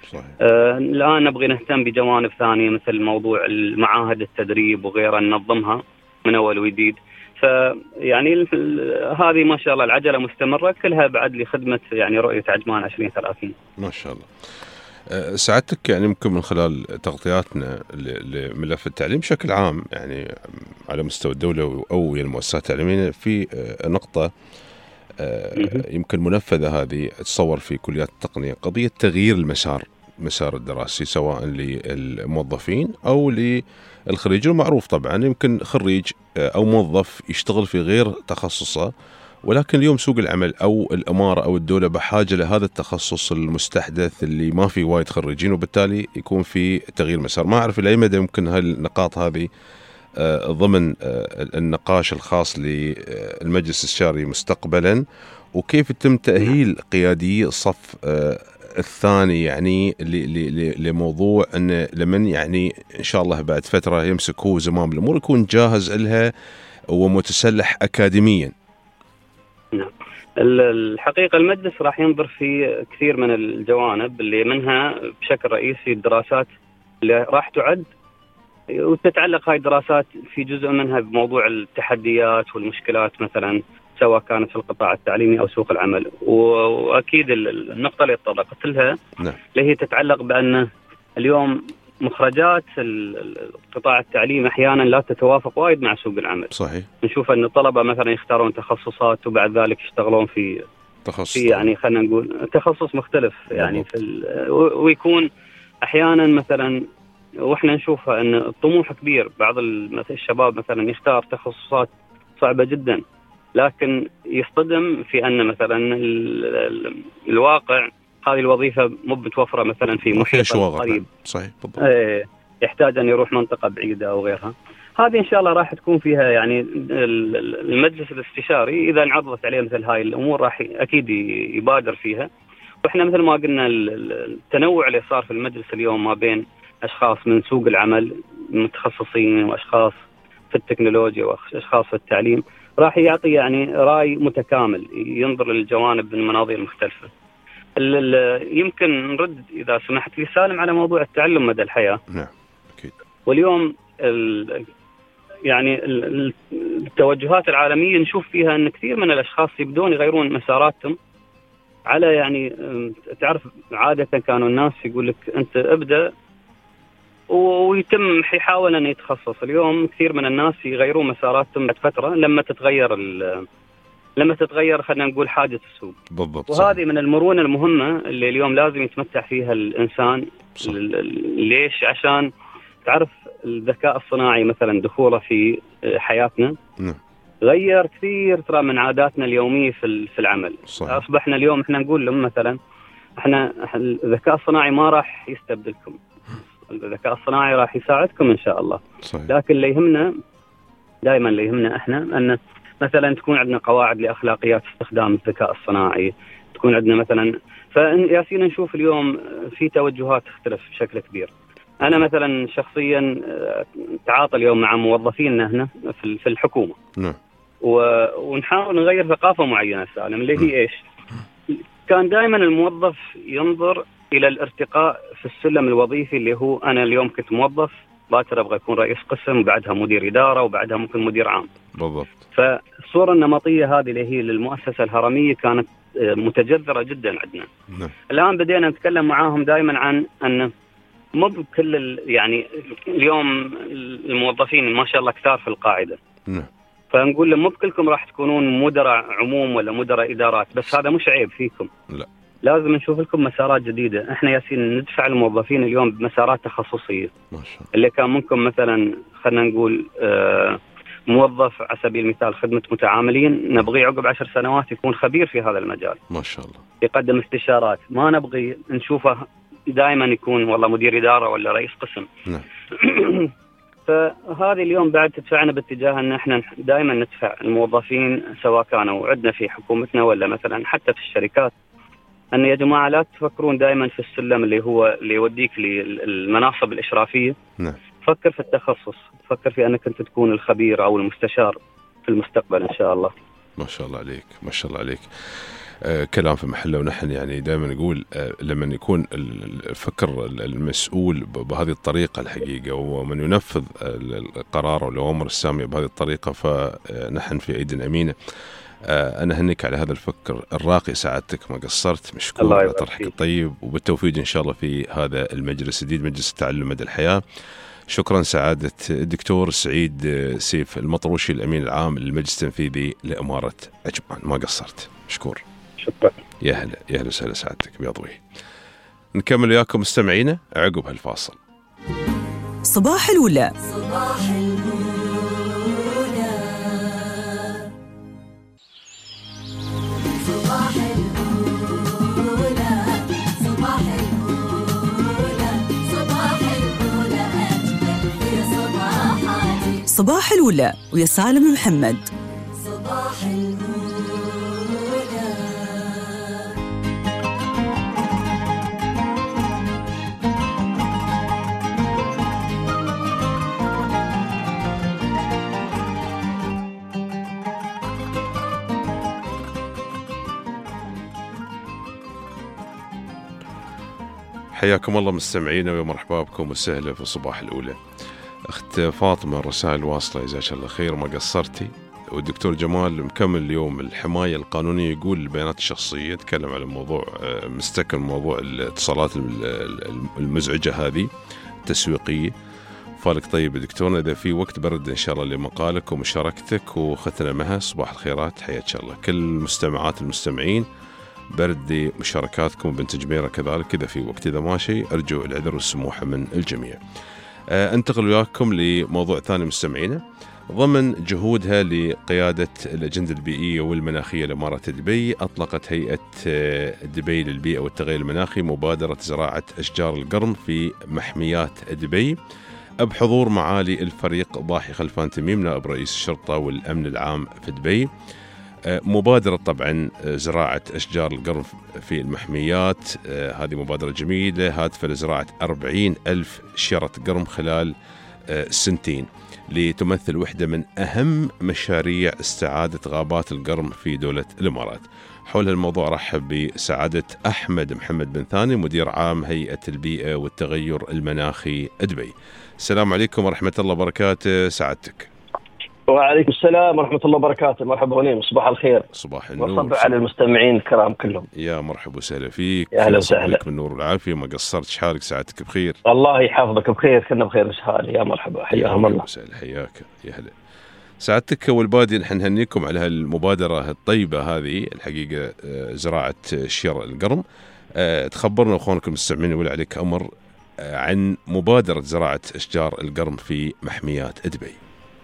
الآن نبغي نهتم بجوانب ثانية مثل موضوع المعاهد التدريب وغيرها، ننظمها من أول وجديد. فيعني هذه ما شاء الله العجلة مستمرة كلها بعد لخدمة يعني رؤية عجمان 2030. ما شاء الله. سعادتك يعني ممكن من خلال تغطياتنا لملف التعليم بشكل عام يعني على مستوى الدولة أو المؤسسات التعليمية في نقطة يمكن منفذة هذه تصور في كليات التقنية، قضية تغيير المسار الدراسي سواء للموظفين أو للخريجين. معروف طبعا يمكن خريج أو موظف يشتغل في غير تخصصه، ولكن اليوم سوق العمل أو الإمارة أو الدولة بحاجة لهذا التخصص المستحدث اللي ما في وايد خريجين، وبالتالي يكون في تغيير مسار. ما أعرف إلى أي مدى يمكن هالنقاط هذه ضمن النقاش الخاص للمجلس الاستشاري مستقبلا، وكيف يتم تأهيل قيادي الصف الثاني يعني لموضوع أن لمن يعني إن شاء الله بعد فترة يمسك هو زمام الأمور يكون جاهز لها ومتسلح أكاديميا. نعم. الحقيقة المجلس راح ينظر في كثير من الجوانب اللي منها بشكل رئيسي الدراسات اللي راح تعد وتتعلق هاي الدراسات في جزء منها بموضوع التحديات والمشكلات مثلا سواء كانت في القطاع التعليمي أو سوق العمل. وأكيد النقطة اللي تطرقت لها اللي هي تتعلق بأن اليوم مخرجات القطاع التعليمي أحيانا لا تتوافق وايد مع سوق العمل. صحيح. نشوف أن الطلبة مثلا يختارون تخصصات وبعد ذلك يشتغلون في يعني خلينا نقول تخصص مختلف يعني ويكون أحيانا مثلا وإحنا نشوفها أن الطموح كبير. بعض الشباب مثلا يختار تخصصات صعبة جدا لكن يصطدم في أن مثلا الواقع هذه الوظيفة مو متوفرة مثلا في محيط قريب. صحيح بالضبط. يحتاج أن يروح منطقة بعيدة أو غيرها. هذه إن شاء الله راح تكون فيها يعني المجلس الاستشاري إذا انعرضت عليه مثل هاي الأمور راح أكيد يبادر فيها. وإحنا مثل ما قلنا التنوع اللي صار في المجلس اليوم ما بين أشخاص من سوق العمل متخصصين وأشخاص في التكنولوجيا وأشخاص في التعليم راح يعطي يعني رأي متكامل ينظر للجوانب من المناظير المختلفة. يمكن نرد إذا سمحت لي سالم على موضوع التعلم مدى الحياة. نعم أكيد. واليوم يعني التوجهات العالمية نشوف فيها أن كثير من الأشخاص يبدون يغيرون مساراتهم على يعني تعرف عادة كانوا الناس يقول لك أنت ابدأ ويتم يحاول أن يتخصص. اليوم كثير من الناس يغيرون مساراتهم بعد فترة لما تتغير خلينا نقول حاجة السوق. بالضبط. وهذه من المرونة المهمة اللي اليوم لازم يتمتع فيها الإنسان. ليش؟ عشان تعرف الذكاء الصناعي مثلا دخوله في حياتنا غير كثير ترى من عاداتنا اليومية في العمل. صحيح. أصبحنا اليوم احنا نقول لهم مثلا احنا الذكاء الصناعي ما راح يستبدلكم، الذكاء الصناعي راح يساعدكم إن شاء الله. صحيح. لكن اللي يهمنا دائما اللي يهمنا احنا أن مثلا تكون عندنا قواعد لأخلاقيات استخدام الذكاء الصناعي، تكون عندنا مثلا فياسين نشوف اليوم في توجهات تختلف بشكل كبير. أنا مثلا شخصيا تعاطى اليوم مع موظفيننا هنا في الحكومة. نعم. ونحاول نغير ثقافة معينة سالم اللي هي إيش؟ كان دائما الموظف ينظر إلى الارتقاء في السلم الوظيفي اللي هو أنا اليوم كنت موظف باكر أبغى أكون رئيس قسم وبعدها مدير إدارة وبعدها ممكن مدير عام. بالضبط. فالصورة النمطية هذه اللي هي للمؤسسة الهرمية كانت متجذرة جدا عندنا. نعم. الآن بدينا نتكلم معاهم دائما عن أن مو بكل يعني اليوم الموظفين ما شاء الله كثار في القاعدة. نعم. فنقول لهم مو بكلكم راح تكونون مدراء عموم ولا مدراء إدارات، بس هذا مش عيب فيكم. لا. لازم نشوف لكم مسارات جديدة. احنا ياسين ندفع الموظفين اليوم بمسارات تخصصية. ما شاء الله. اللي كان ممكن مثلا خلنا نقول موظف على سبيل المثال خدمة متعاملين نبغي عقب 10 سنوات يكون خبير في هذا المجال. ما شاء الله. يقدم استشارات، ما نبغي نشوفه دائما يكون والله مدير إدارة ولا رئيس قسم. نعم. فهذه اليوم بعد تدفعنا باتجاه ان احنا دائما ندفع الموظفين سواء كانوا عندنا في حكومتنا ولا مثلا حتى في الشركات، ان يا جماعه لا تفكرون دائما في السلم اللي يوديك للمناصب الاشرافيه. نعم. فكر في التخصص، فكر في انك انت تكون الخبير او المستشار في المستقبل ان شاء الله. ما شاء الله عليك، ما شاء الله عليك. كلام في محله. ونحن يعني دائما نقول لما يكون الفكر المسؤول بهذه الطريقة الحقيقة ومن ينفذ القرار والأوامر السامية بهذه الطريقة فنحن في أيدي أمينة. أنا هنيك على هذا الفكر الراقي، سعادتك ما قصرت، مشكور على طرحك الطيب، وبالتوفيق إن شاء الله في هذا المجلس الجديد، مجلس التعلم مدى الحياة. شكرا سعادة الدكتور سعيد سيف المطروشي الأمين العام للمجلس التنفيذي لإمارة عجمان. ما قصرت، مشكور. شكرا. يا هلا يا هلا وسهلا سعادتك بياض وجهي. نكمل وياكم مستمعينا عقب هالفاصل. صباح الأولى. صباح الأولى. صباح الأولى. صباح الأولى. صباح الأولى أجمل في صباحاتي. صباح الأولى ويا سالم محمد. صباح الأولى. حياكم الله مستمعينا ومرحبا بكم وسهلا في صباح الأولى. أخت فاطمة الرسائل واصلة، جزاك الله خير، ما قصرتي. والدكتور جمال مكمل اليوم الحماية القانونية، يقول البيانات الشخصية، تكلم على موضوع مستكن موضوع الاتصالات المزعجة هذه التسويقية. فالك طيب دكتورنا، إذا في وقت برد إن شاء الله لمقالك ومشاركتك وختنا معها. صباح الخيرات، حياك الله كل المستمعات المستمعين، برد مشاركاتكم وبنت جميرة كذلك إذا في وقت. إذا ماشي أرجو العذر والسموحة من الجميع. أنتقل وياكم لموضوع ثاني مستمعينا. ضمن جهودها لقيادة الأجندة البيئية والمناخية لإمارة دبي، أطلقت هيئة دبي للبيئة والتغير المناخي مبادرة زراعة أشجار القرم في محميات دبي بحضور معالي الفريق ضاحي خلفان تميم نائب رئيس الشرطة والأمن العام في دبي. مبادرة طبعا زراعة أشجار القرم في المحميات، هذه مبادرة جميلة هادفة لزراعة 40,000 شجرة قرم خلال سنتين، لتمثل واحدة من أهم مشاريع استعادة غابات القرم في دولة الإمارات. حول الموضوع رحب بسعادة أحمد محمد بن ثاني، مدير عام هيئة البيئة والتغير المناخي دبي. السلام عليكم ورحمة الله وبركاته سعادتك. وعليكم السلام ورحمة الله وبركاته. مرحبا غنيم، صباح الخير. صباح النور. وصبح على المستمعين الكرام كلهم. يا مرحبا وسهلا فيك. يا أهلا وسهلا. بالنور والعافية، ما قصرت. شحالك سعادتك بخير؟ الله يحفظك بخير، كنا بخير وسهلا. يا مرحبا، حياهم الله. وسهلا، حياك يا هلا. سعادتك أول بادي نحن نهنيكم على هالمبادرة الطيبة هذه الحقيقة، زراعة شجر القرم. تخبرنا أخوانكم المستمعين ولا عليك أمر عن مبادرة زراعة أشجار القرم في محميات دبي.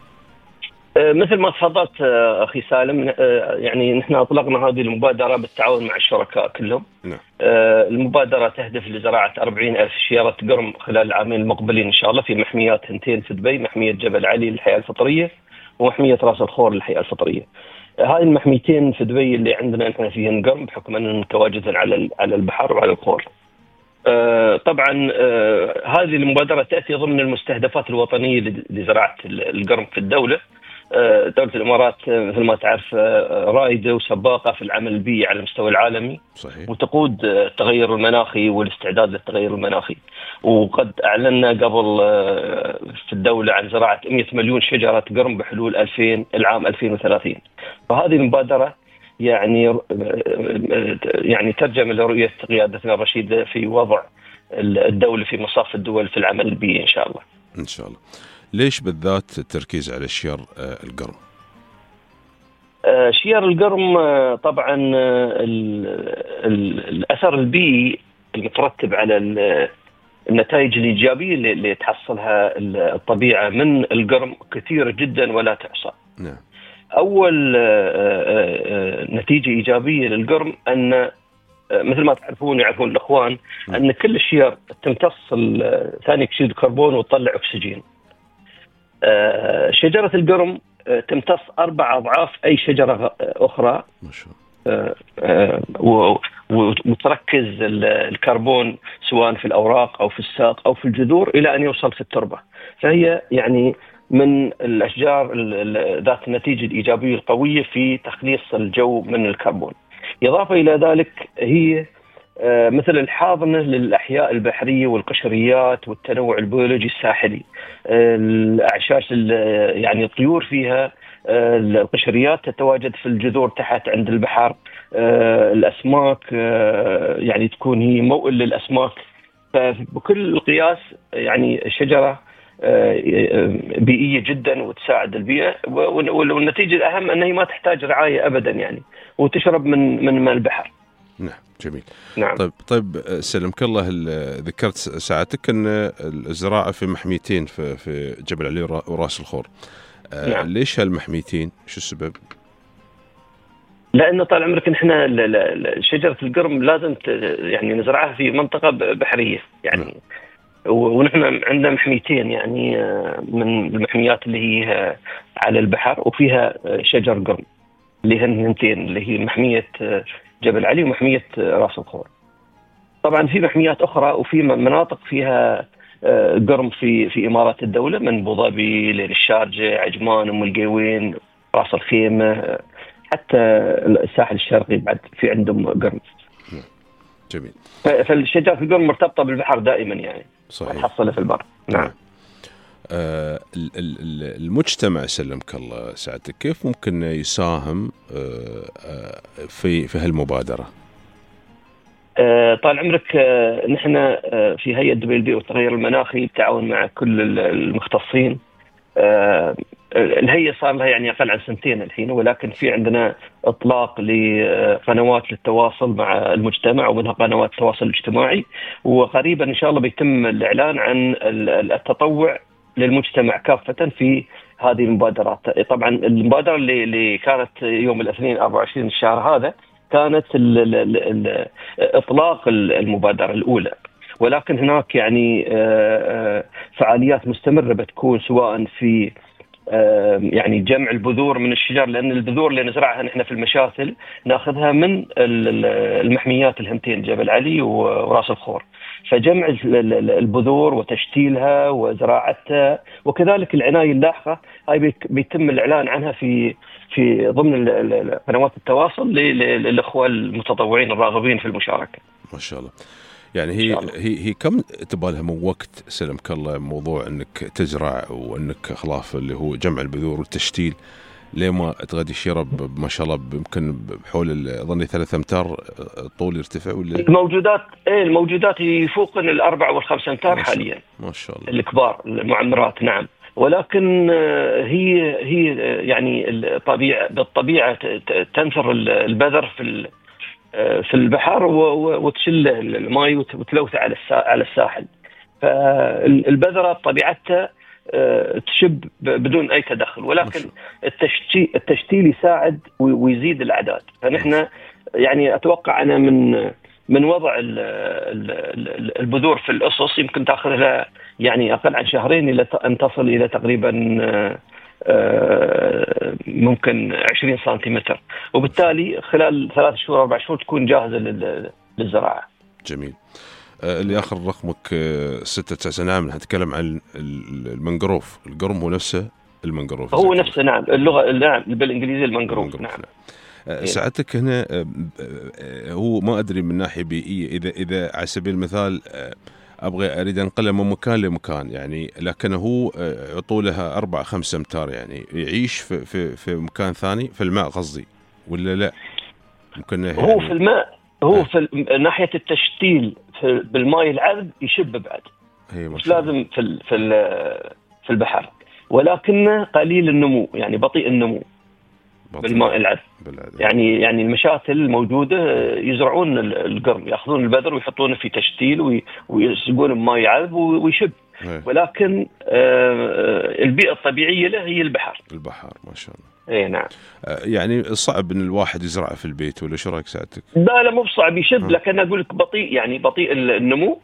مثل ما تفضلت أخي سالم، يعني نحن أطلقنا هذه المبادرة بالتعاون مع الشركاء كلهم. نعم. المبادرة تهدف لزراعة 40,000 شجرة قرم خلال العامين المقبلين إن شاء الله في محميات هنتين في دبي، محمية جبل علي للحياة الفطرية ومحمية راس الخور للحياة الفطرية. هاي المحميتين في دبي اللي عندنا نحن فيهن قرم بحكم أنهم متواجدين على البحر وعلى الخور. طبعا هذه المبادرة تأتي ضمن المستهدفات الوطنية لزراعة القرم في الدولة، دولة الإمارات مثل ما تعرف رائدة وسباقة في العمل البيئي على المستوى العالمي. صحيح. وتقود التغير المناخي والاستعداد للتغير المناخي، وقد أعلنا قبل في الدولة عن زراعة 100 مليون شجرة قرم بحلول العام 2030. فهذه المبادرة يعني ترجم لرؤية قيادتنا الرشيدة في وضع الدولة في مصاف الدول في العمل البيئي إن شاء الله. إن شاء الله. ليش بالذات التركيز على شير القرم؟ شير القرم طبعا الأثر البيئي المترتب على النتائج الإيجابية اللي تحصلها الطبيعة من القرم كثيرة جدا ولا تحصى. نعم. أول نتيجة إيجابية للقرم أن مثل ما يعرفون الأخوان أن كل الشير تمتص ثاني أكسيد الكربون وتطلع أكسجين. شجرة القرم تمتص 4 أضعاف أي شجرة أخرى، وتركز الكربون سواء في الأوراق أو في الساق أو في الجذور إلى أن يوصل في التربة. فهي يعني من الأشجار ذات النتيجة الإيجابية القوية في تخليص الجو من الكربون. إضافة إلى ذلك هي مثل الحاضنة للأحياء البحرية والقشريات والتنوع البيولوجي الساحلي. الأعشاش يعني الطيور فيها، القشريات تتواجد في الجذور تحت عند البحر، الأسماك يعني تكون هي موئل للأسماك. فبكل القياس يعني شجرة بيئية جدا وتساعد البيئة، والنتيجة الأهم أنها ما تحتاج رعاية أبدا يعني، وتشرب من ماء البحر. نعم جميل. نعم. طيب سلمك الله، ذكرت ساعتك أن الزراعة في محميتين في جبل علي وراس الخور. نعم. ليش هالمحميتين؟ شو السبب؟ لأنه طال عمرك نحن شجرة القرم لازم يعني نزرعها في منطقة بحرية يعني. ونحن عندنا محميتين يعني من المحميات اللي هي على البحر وفيها شجر قرم اللي هن 2 اللي هي محمية جبل علي ومحمية راس الخور. طبعا في محميات أخرى وفي مناطق فيها قرم في إمارات الدولة، من أبو ظبي للشارجة، عجمان، أم القيوين، راس الخيمة، حتى الساحل الشرقي بعد في عندهم قرم. جميل. فالشجرة القرم مرتبطة بالبحر دائما يعني. صحيح. تحصل في البر. نعم. المجتمع سلمك الله ساعتك كيف ممكن يساهم في هالمبادرة؟ طال عمرك نحن في هيئة دبي البيئة والتغير المناخي بالتعاون مع كل المختصين. الهيئة صار لها يعني أقل عن 2 الحين، ولكن في عندنا إطلاق لقنوات للتواصل مع المجتمع ومنها قنوات التواصل الاجتماعي، وقريبا إن شاء الله بيتم الإعلان عن التطوع للمجتمع كافة في هذه المبادرات. طبعا المبادرة اللي كانت يوم الاثنين 24 الشهر هذا كانت إطلاق المبادرة الأولى، ولكن هناك يعني فعاليات مستمرة بتكون سواء في يعني جمع البذور من الشجر، لأن البذور اللي نزرعها نحن في المشاتل ناخذها من المحميات الهمتين جبل علي وراس الخور. فجمع البذور وتشتيلها وزراعتها وكذلك العناية اللاحقة هاي بيتم الإعلان عنها في ضمن قنوات التواصل للأخوة المتطوعين الراغبين في المشاركة. ما شاء الله. يعني هي كم تبالها من وقت سلمك الله موضوع انك تزرع وانك خلاف اللي هو جمع البذور والتشتيل لما تغدي الشرب ما شاء الله يمكن بحول ظني 3 أمتار طول يرتفع ولا الموجودات يفوقن 4 و5 أمتار حاليا ما شاء الله الكبار المعمرات. نعم. ولكن هي يعني بالطبيعة تنثر البذر في البحر وتشل الماء وتلوثه على الساحل. فالبذرة طبيعتها تشب بدون أي تدخل، ولكن التشتيل يساعد ويزيد الأعداد. فنحن يعني أتوقع أنا من وضع البذور في الأسس يمكن تأخذ لها يعني أقل عن 2 إلى أن تصل إلى تقريبا ممكن 20 سنتيمتر، وبالتالي خلال 3 شهور 4 شهور تكون جاهزة للزراعة. جميل. اللي آخر رقمك 6-9 نعم نتكلم عن المنجروف. القرم هو نفسه المنقروف هو نفسه نعم، اللغة نعم بالإنجليزية المنقروف نعم. ساعتك هنا هو ما أدري من ناحية بيئية إذا على سبيل المثال أريد أنقله من مكان لمكان يعني، لكن هو طولها 4-5 أمتار يعني، يعيش في مكان ثاني في الماء قصدي ولا لا؟ ممكن هو يعني في الماء، هو في ناحية التشتيل بالماء العذب يشب بعد، مش لازم في البحر، ولكنه قليل النمو يعني بطيء النمو بالماء العذب. يعني المشاتل الموجودة يزرعون القرم، يأخذون البذر ويحطونه في تشتيل ويسقونه بماء عذب ويشب. ولكن البيئة الطبيعية له هي البحر. ما شاء الله. نعم. يعني صعب ان الواحد يزرعه في البيت ولا شو رايك ساعتك؟ لا مو بصعب، يشب، لكن اقول لك بطيء يعني بطيء النمو.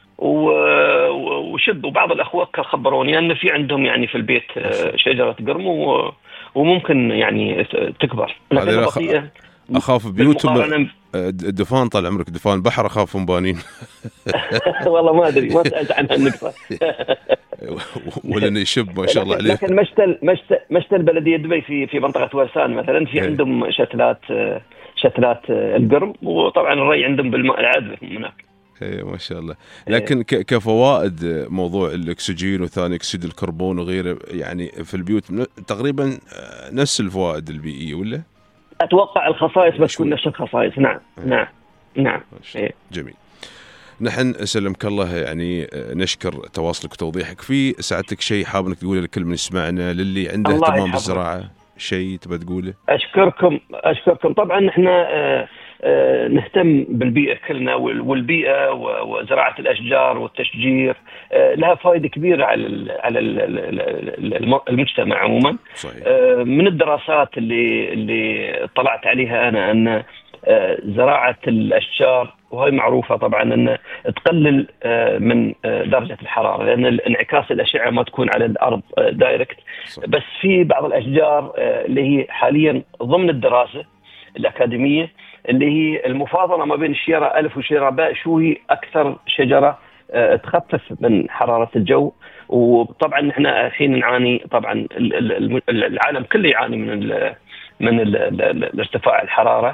وشب. وبعض الاخوة خبروني ان في عندهم يعني في البيت شجرة قرم وممكن يعني تكبر، لكن بطيئة. اخاف بيوتهم دفان، طال عمرك دفان بحر، اخاف مبانين. والله ما ادري، ما سالت عنها النقطة. ولا يشب ما شاء الله عليه. لكن مشتل بلدية دبي في منطقة ورسان مثلا في عندهم شتلات القرم، وطبعا الري عندهم بالماء العذب هناك. ما شاء الله. لكن كفوائد موضوع الاكسجين وثاني اكسيد الكربون وغيره يعني في البيوت تقريبا نفس الفوائد البيئية ولا؟ اتوقع الخصائص بتكون نفس الخصائص. نعم. جميل. نحن سلمك الله يعني نشكر تواصلك وتوضيحك. في ساعتك شيء حاب انك تقوله لكل من يسمعنا للي عنده اهتمام بالزراعة، شيء تبى تقوله؟ اشكركم. طبعا احنا نهتم بالبيئة كلنا، والبيئة وزراعة الأشجار والتشجير لها فائدة كبيرة على المجتمع عموما. صحيح. من الدراسات اللي طلعت عليها أنا أن زراعة الأشجار، وهي معروفة طبعا، أن تقلل من درجة الحرارة، لأن انعكاس الأشعة ما تكون على الأرض دايركت. بس في بعض الأشجار اللي هي حاليا ضمن الدراسة الأكاديمية، اللي هي المفاضلة ما بين الشيرة ألف وشيرة باء، شو هي أكثر شجرة تخفف من حرارة الجو. وطبعا نحن الحين نعاني، طبعا العالم كله يعاني من الارتفاع الحرارة،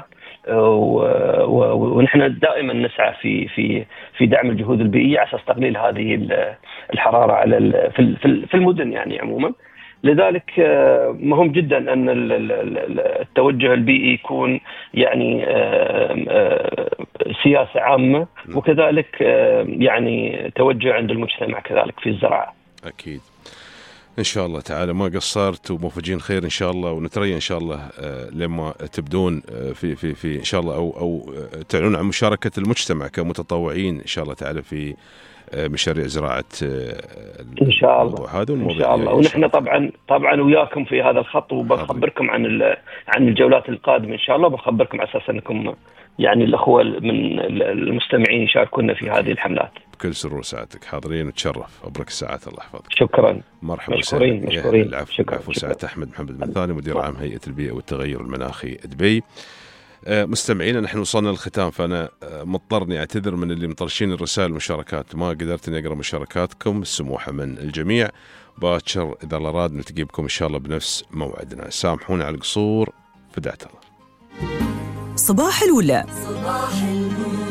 ونحن دائما نسعى في دعم الجهود البيئية على أساس تقليل هذه الحرارة على في المدن يعني عموما. لذلك مهم جدا أن التوجه البيئي يكون يعني سياسة عامة، وكذلك يعني توجه عند المجتمع كذلك في الزراعة. أكيد إن شاء الله تعالى ما قصرت، وموفقين خير إن شاء الله، ونتريا إن شاء الله لما تبدون في إن شاء الله أو تعلنون عن مشاركة المجتمع كمتطوعين إن شاء الله تعالى في مشاريع زراعة إن شاء الله. هذا إن شاء الله. ونحن طبعا وياكم في هذا الخط، وبخبركم عن الجولات القادمة إن شاء الله، وبخبركم على أساس أنكم يعني الأخوة من المستمعين يشاركونا في هذه الحملات. بكل سرور ساعتك حاضرين، وتشرف. أبرك الساعات، الله يحفظك. شكرا. مرحبا. مشكورين. العفو. سعادة أحمد محمد بن ثاني، مدير عام هيئة البيئة والتغير المناخي دبي. مستمعينا نحن وصلنا للختام، فأنا مضطرني أعتذر من اللي مطرشين الرسائل والمشاركات، ما قدرت أن أقرأ مشاركاتكم السموحة من الجميع. باكر إذا الله راد نلتقي بكم إن شاء الله بنفس موعدنا. سامحونا على القصور، فدعت الله. صباح الولا. صباح الولا.